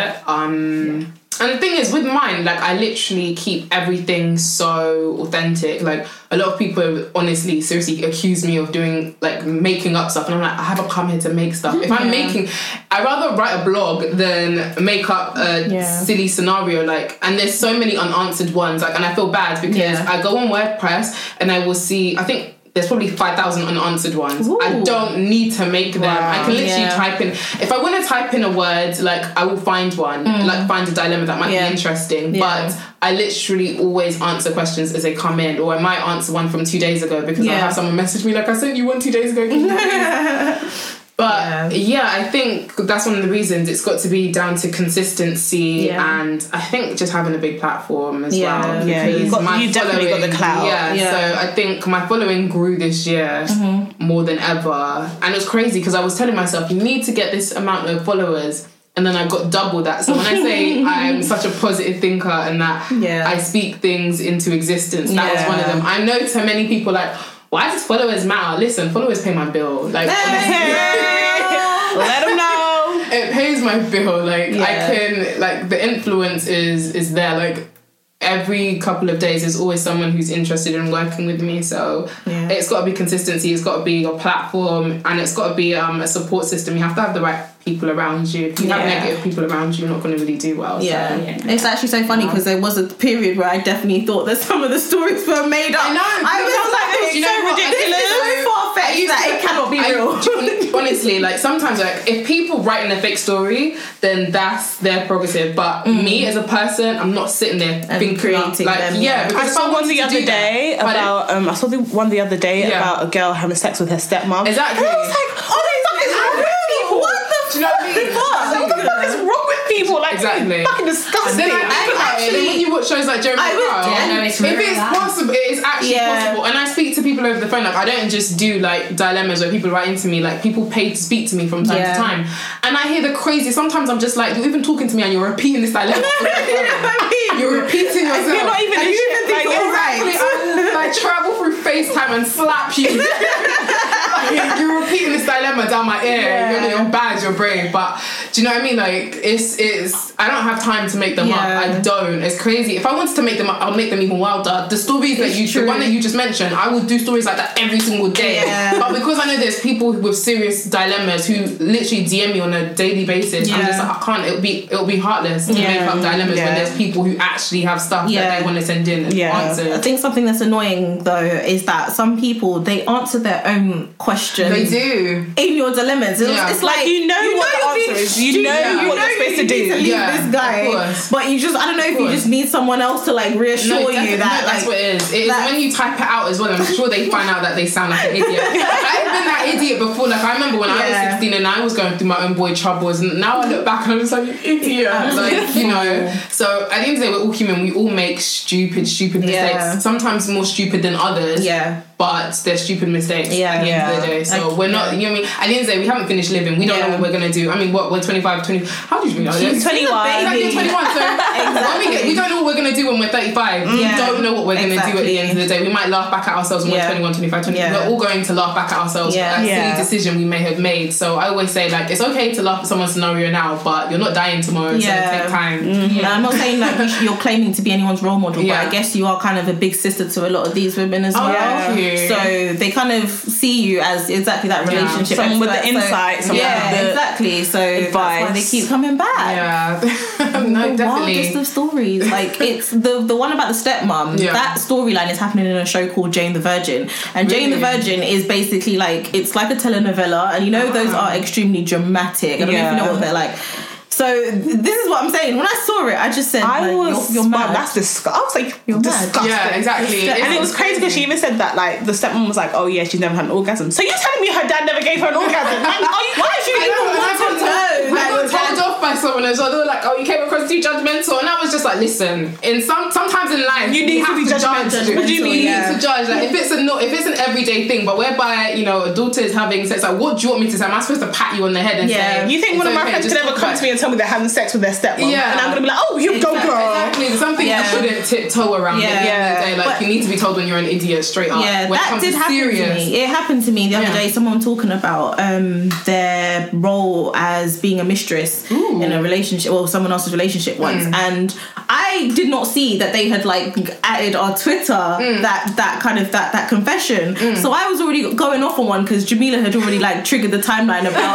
it. And the thing is, with mine, like, I literally keep everything so authentic. Like, a lot of people honestly, seriously accuse me of doing, like, making up stuff. And I'm like, I haven't come here to make stuff. If I'm making... I'd rather write a blog than make up a silly scenario. Like, and there's so many unanswered ones. Like, and I feel bad because I go on WordPress and I will see... I think... There's probably 5,000 unanswered ones. Ooh. I don't need to make them. I can literally type in... If I want to type in a word, like, I will find one. Like, find a dilemma that might be interesting. But I literally always answer questions as they come in. Or I might answer one from 2 days ago because I'll have someone message me like, I sent you one 2 days ago. But I think that's one of the reasons. It's got to be down to consistency and I think just having a big platform as well. Yeah, you definitely got the clout. So I think my following grew this year more than ever. And it was crazy because I was telling myself, you need to get this amount of followers. And then I got double that. So when I say I'm such a positive thinker and that I speak things into existence, that was one of them. I know to many people like, why does followers matter? Listen, followers pay my bill. Like, let them know. It pays my bill. Like, I can, like, the influence is there. Like, every couple of days there's always someone who's interested in working with me. So it's got to be consistency. It's got to be a platform, and it's got to be a support system. You have to have the right people around you. If you have negative people around you, you're not going to really do well. It's actually so funny because there was a period where I definitely thought that some of the stories were made up. I was like, it's so ridiculous. This is so far-fetched that it cannot be real. Honestly, like, sometimes, like, if people write in a fake story, then that's their prerogative. But me as a person, I'm not sitting there thinking creating like them. I saw one the other day about about a girl having sex with her stepmom. Exactly. And I was like, oh, they fucking people. What the Do you know what I mean? What the fuck is wrong with people? Like, exactly. Fucking disgusting. And then actually, when you watch shows like Jeremy Kyle, if it's possible, it is actually possible. And I speak to people over the phone. Like, I don't just do like dilemmas where people write into me. Like, people pay to speak to me from time to time, and I hear the crazy. Sometimes I'm just like, you're even talking to me and you're repeating this dilemma. You're repeating yourself. You're not even. You even think you're right. I will travel through FaceTime and slap you. Like, you're repeating this dilemma down my ear. You're bad. You're brave, but do you know what I mean? Like, it's. I don't have time to make them up. I don't. It's crazy. If I wanted to make them up, I'll make them even wilder. The stories the one that you just mentioned, I would do stories like that every single day. But because I know there's people with serious dilemmas who literally DM me on a daily basis, I'm just like, I can't. It'll be heartless to make up dilemmas when there's people who actually have stuff that they want to send in and answer. I think something that's annoying though is that some people, they answer their own questions. They do in your dilemmas. It's like you know what the answer is. You know what you're supposed to do. This guy, but you just, I don't know if you just need someone else to like reassure you that that's what it is. It is when you type it out as well. I'm sure they find out that they sound like an idiot. I've been that idiot before. Like, I remember when I was 16 and I was going through my own boy troubles, and now I look back and I'm just like, you idiot. Like, you know. So at the end of the day, we're all human. We all make stupid mistakes. Sometimes more stupid than others. but they're stupid mistakes at the end of the day. So we're not, you know what I mean? At the end of the day, we haven't finished living. We don't know what we're going to do. I mean, what, we're 25, 20... How did you know this? 21. Exactly, 21. So exactly. We don't know what we're going to do when we're 35. We don't know what we're going to do at the end of the day. We might laugh back at ourselves when we're 21, 25, 20. We're all going to laugh back at ourselves for a silly decision we may have made. So I always say, like, it's okay to laugh at someone's scenario now, but you're not dying tomorrow, so take time. I'm not saying like you're claiming to be anyone's role model, but I guess you are kind of a big sister to a lot of these women as well. So they kind of see you as exactly that relationship. Someone with the insights. Exactly. So advice. That's why they keep coming back. No, definitely. Wildest of stories. Like, it's the one about the stepmom. That storyline is happening in a show called Jane the Virgin, and Jane the Virgin is basically like, it's like a telenovela, and you know those are extremely dramatic. I don't know if you know what they're like. So this is what I'm saying. When I saw it, I just said, "You're mad." That's disgusting. I was like, "You're disgusting." Yeah, exactly. And it was crazy because she even said that, like, the stepmom was like, "Oh yeah, she's never had an orgasm." So you're telling me her dad never gave her an orgasm? Like, why did you even want to know? I got told off by someone as well. They were like, "Oh, you came across too judgmental," and I was just like, "Listen, sometimes in life, you need to be judgmental. What do you mean? You need to judge? Like, if it's an everyday thing, but whereby, you know, a daughter is having sex, like, what do you want me to say? Am I supposed to pat you on the head and say, you think one of my friends could ever come to me and tell me they're having sex with their stepmom, and I'm gonna be like, "Oh, you go, girl." Exactly. Something you shouldn't tiptoe around. At the end of the day, like, you need to be told when you're an idiot straight up. Yeah, that did happen to me. It happened to me the other day. Someone talking about their role as being a mistress in a relationship, or someone else's relationship once, and I did not see that they had like added our Twitter that confession. So I was already going off on one because Jamila had already like triggered the timeline about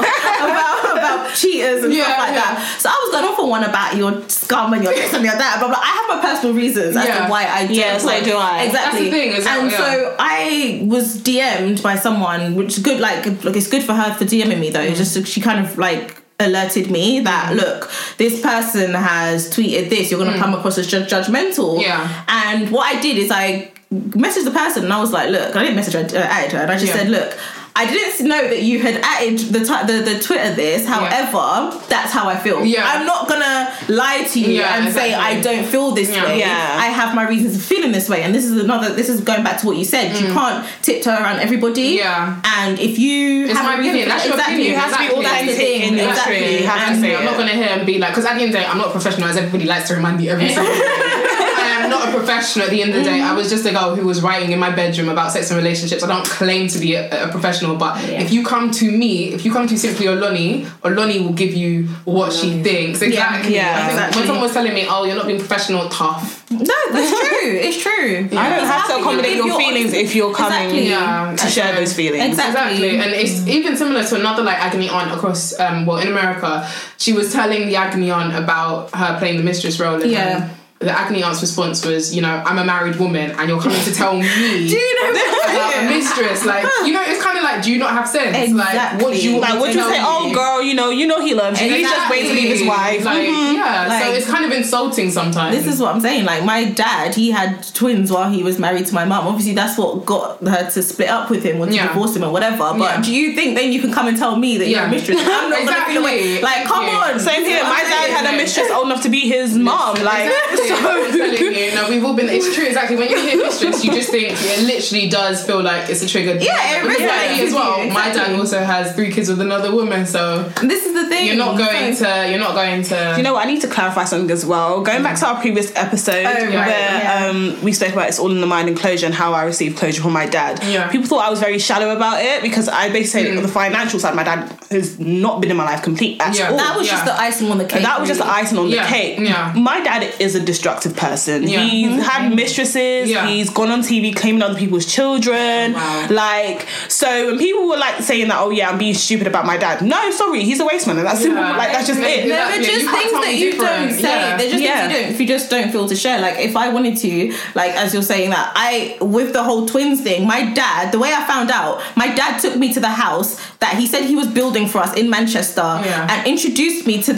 cheaters and stuff like that. So I was going off on one about your scum and your this and your that, but I have my personal reasons as to why I do. Yeah, so do I. Exactly. That's the thing. And so I was DM'd by someone, which is good. Like it's good for her for DMing me though. It's just she kind of like alerted me that look, this person has tweeted this. You're going to come across as judgmental. Yeah. And what I did is I messaged the person and I was like, look, I didn't message her, added her, and I just said, look, I didn't know that you had added the Twitter this. However, that's how I feel. Yeah. I'm not gonna lie to you and say I don't feel this way. Yeah. I have my reasons for feeling this way, and this is going back to what you said. You can't tiptoe around everybody. Yeah. And if you have my opinion, that's your opinion. You have to be authentic in your truth. You have to say I'm not gonna hear and be like, because at the end of the day, I'm not a professional, as everybody likes to remind me every single day. I'm not a professional at the end of the day. I was just a girl who was writing in my bedroom about sex and relationships. I don't claim to be a professional, but if you come to Simply Oloni will give you what she thinks. Exactly. When someone was telling me, "Oh, you're not being professional," tough. No, that's true. It's true. I don't have to accommodate your feelings if you're coming to share those feelings. Exactly. And it's even similar to another like agony aunt across in America. She was telling the agony aunt about her playing the mistress role. The agony aunt's response was, you know, I'm a married woman and you're coming to tell me do you know about a mistress. Like, you know, it's kind of like, do you not have sense? Exactly. Like, what do you say? Oh, girl, you know he loves you. He's just waiting to leave his wife. Like, so it's kind of insulting sometimes. This is what I'm saying. Like, my dad, he had twins while he was married to my mum. Obviously, that's what got her to split up with him or to divorce him or whatever. But do you think then you can come and tell me that you're a mistress? I'm not going to feel away. Like, come on. Same here. My dad had a mistress old enough to be his mum. Like, I'm telling you, no, we've all been. It's true, exactly. When you hear mistress, you just think it literally does feel like it's a trigger. Yeah, it really as well. Exactly. My dad also has 3 kids with another woman, so this is the thing. You're not going to. You know what? I need to clarify something as well. Going back to our previous episode where we spoke about it's all in the mind and closure and how I received closure from my dad. Yeah. People thought I was very shallow about it because I basically said on the financial side, my dad has not been in my life complete at all. That was just the icing on the cake. That was just the icing on the cake. Yeah. My dad is a destructive person. Yeah. He's had mistresses. Yeah. He's gone on TV claiming other people's children. Wow. Like, so when people were like saying that, oh yeah, I'm being stupid about my dad. No, sorry, he's a waste man. And that's simple. Like, that's just it. They're just things that you don't say. They're just things if you just don't feel to share. Like, if I wanted to, like, as you're saying that, with the whole twins thing, my dad, the way I found out, my dad took me to the house that he said he was building for us in Manchester and introduced me to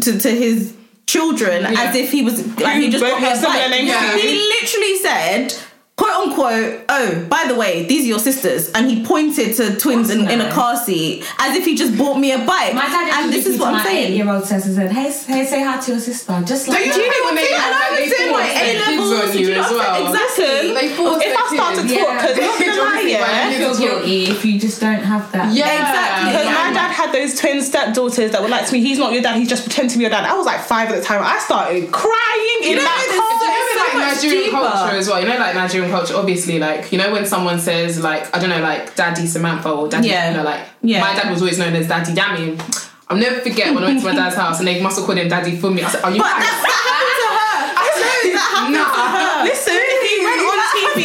his children as if he was like he just got me a bike. He literally said, quote unquote, oh, by the way, these are your sisters, and he pointed to twins in a car seat as if he just bought me a bike. My dad and this is what I'm saying. 8-year-old sister said, hey, say hi to your sister. Just like do you know when they doing my A-levels you as well? Exactly. If I start to talk, because not gonna lie, you feel guilty if you just don't have that. Yeah, exactly. Because my dad had those twin stepdaughters that were like to me, he's not your dad, he's just pretending to be your dad. I was like 5 at the time. I started crying in that car. Like Nigerian culture as well, you know, like Nigerian culture, obviously, like, you know, when someone says, like, I don't know, like Daddy Samantha or Daddy, you know, like, my dad was always known as Daddy Dammy. I'll never forget when I went to my dad's house and they must have called him Daddy Fumi. I said, are you that happened to her. I know that happened to her. Listen, he went on TV,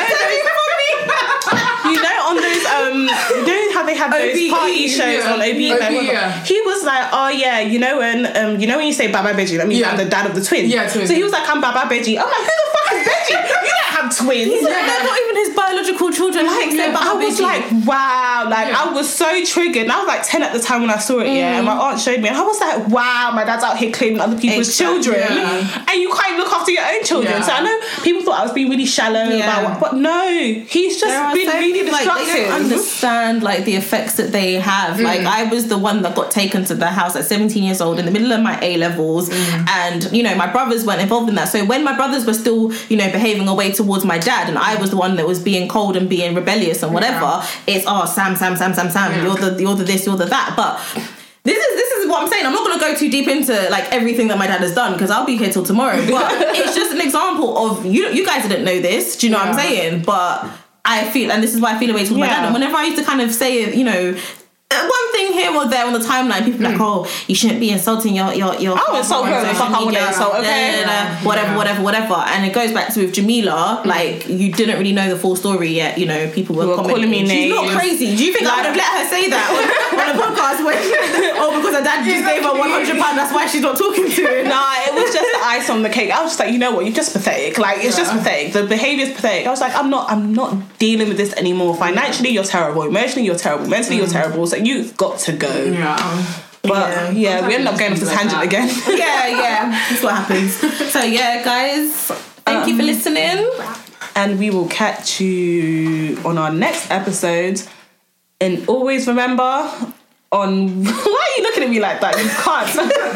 you know on those you know how they have those party shows on OBE. He was like, oh yeah, you know when you say Baba Beji, that means I'm the dad of the twins. Yeah, twins. So he was like, I'm Baba Beji. I'm like, who the fuck is Beji? You don't have twins. They're not even his biological children. I was like, wow, I was so triggered. And I was like 10 at the time when I saw it, and my aunt showed me, and I was like, wow, my dad's out here claiming other people's children, and you can't look after your own children. So I know people thought I was being really shallow about, but no, he's just been really destructive. They don't understand like the effects that they have. Like I was the one that got taken to the house at 17 years old in the middle of my A-levels, and you know my brothers weren't involved in that. So when my brothers were still, you know, behaving away towards my dad, and I was the one that was being cold and being rebellious and whatever, it's Sam, you're the this, you're the that. But this is what I'm saying. I'm not going to go too deep into like everything that my dad has done because I'll be here till tomorrow. But it's just an example of you guys didn't know this. Do you know what I'm saying? But I feel, and this is why I feel away towards my dad. And whenever I used to kind of say, you know, one thing here or there on the timeline, people like, oh, you shouldn't be insulting your I'll insult whoever the fuck I want to insult, okay? Whatever. And it goes back to with Jamila, like, you didn't really know the full story yet, you know, people were calling me names. She's not crazy. Do you think I would have let her say that on a podcast when, because her dad just gave her £100, that's why she's not talking to him? Nah, it was just the ice on the cake. I was just like, you know what, you're just pathetic. Like, it's just pathetic. The behaviour's pathetic. I was like, I'm not dealing with this anymore. Financially, you're terrible. Emotionally, you're terrible. Mentally, you're terrible. So you've got to go. But we end up going off this tangent again. That's what happens. So guys, thank you for listening, and we will catch you on our next episode. And always remember on why are you looking at me like that? You can't.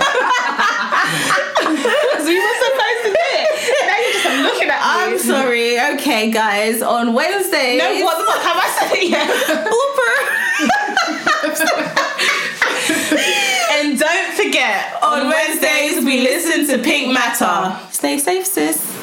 We were supposed to do it. Now you're just looking at me. I'm sorry. Okay, guys, on Wednesdays. No, what the fuck have I said it yet? And don't forget, on Wednesdays we listen to Pink Matter. Stay safe, sis.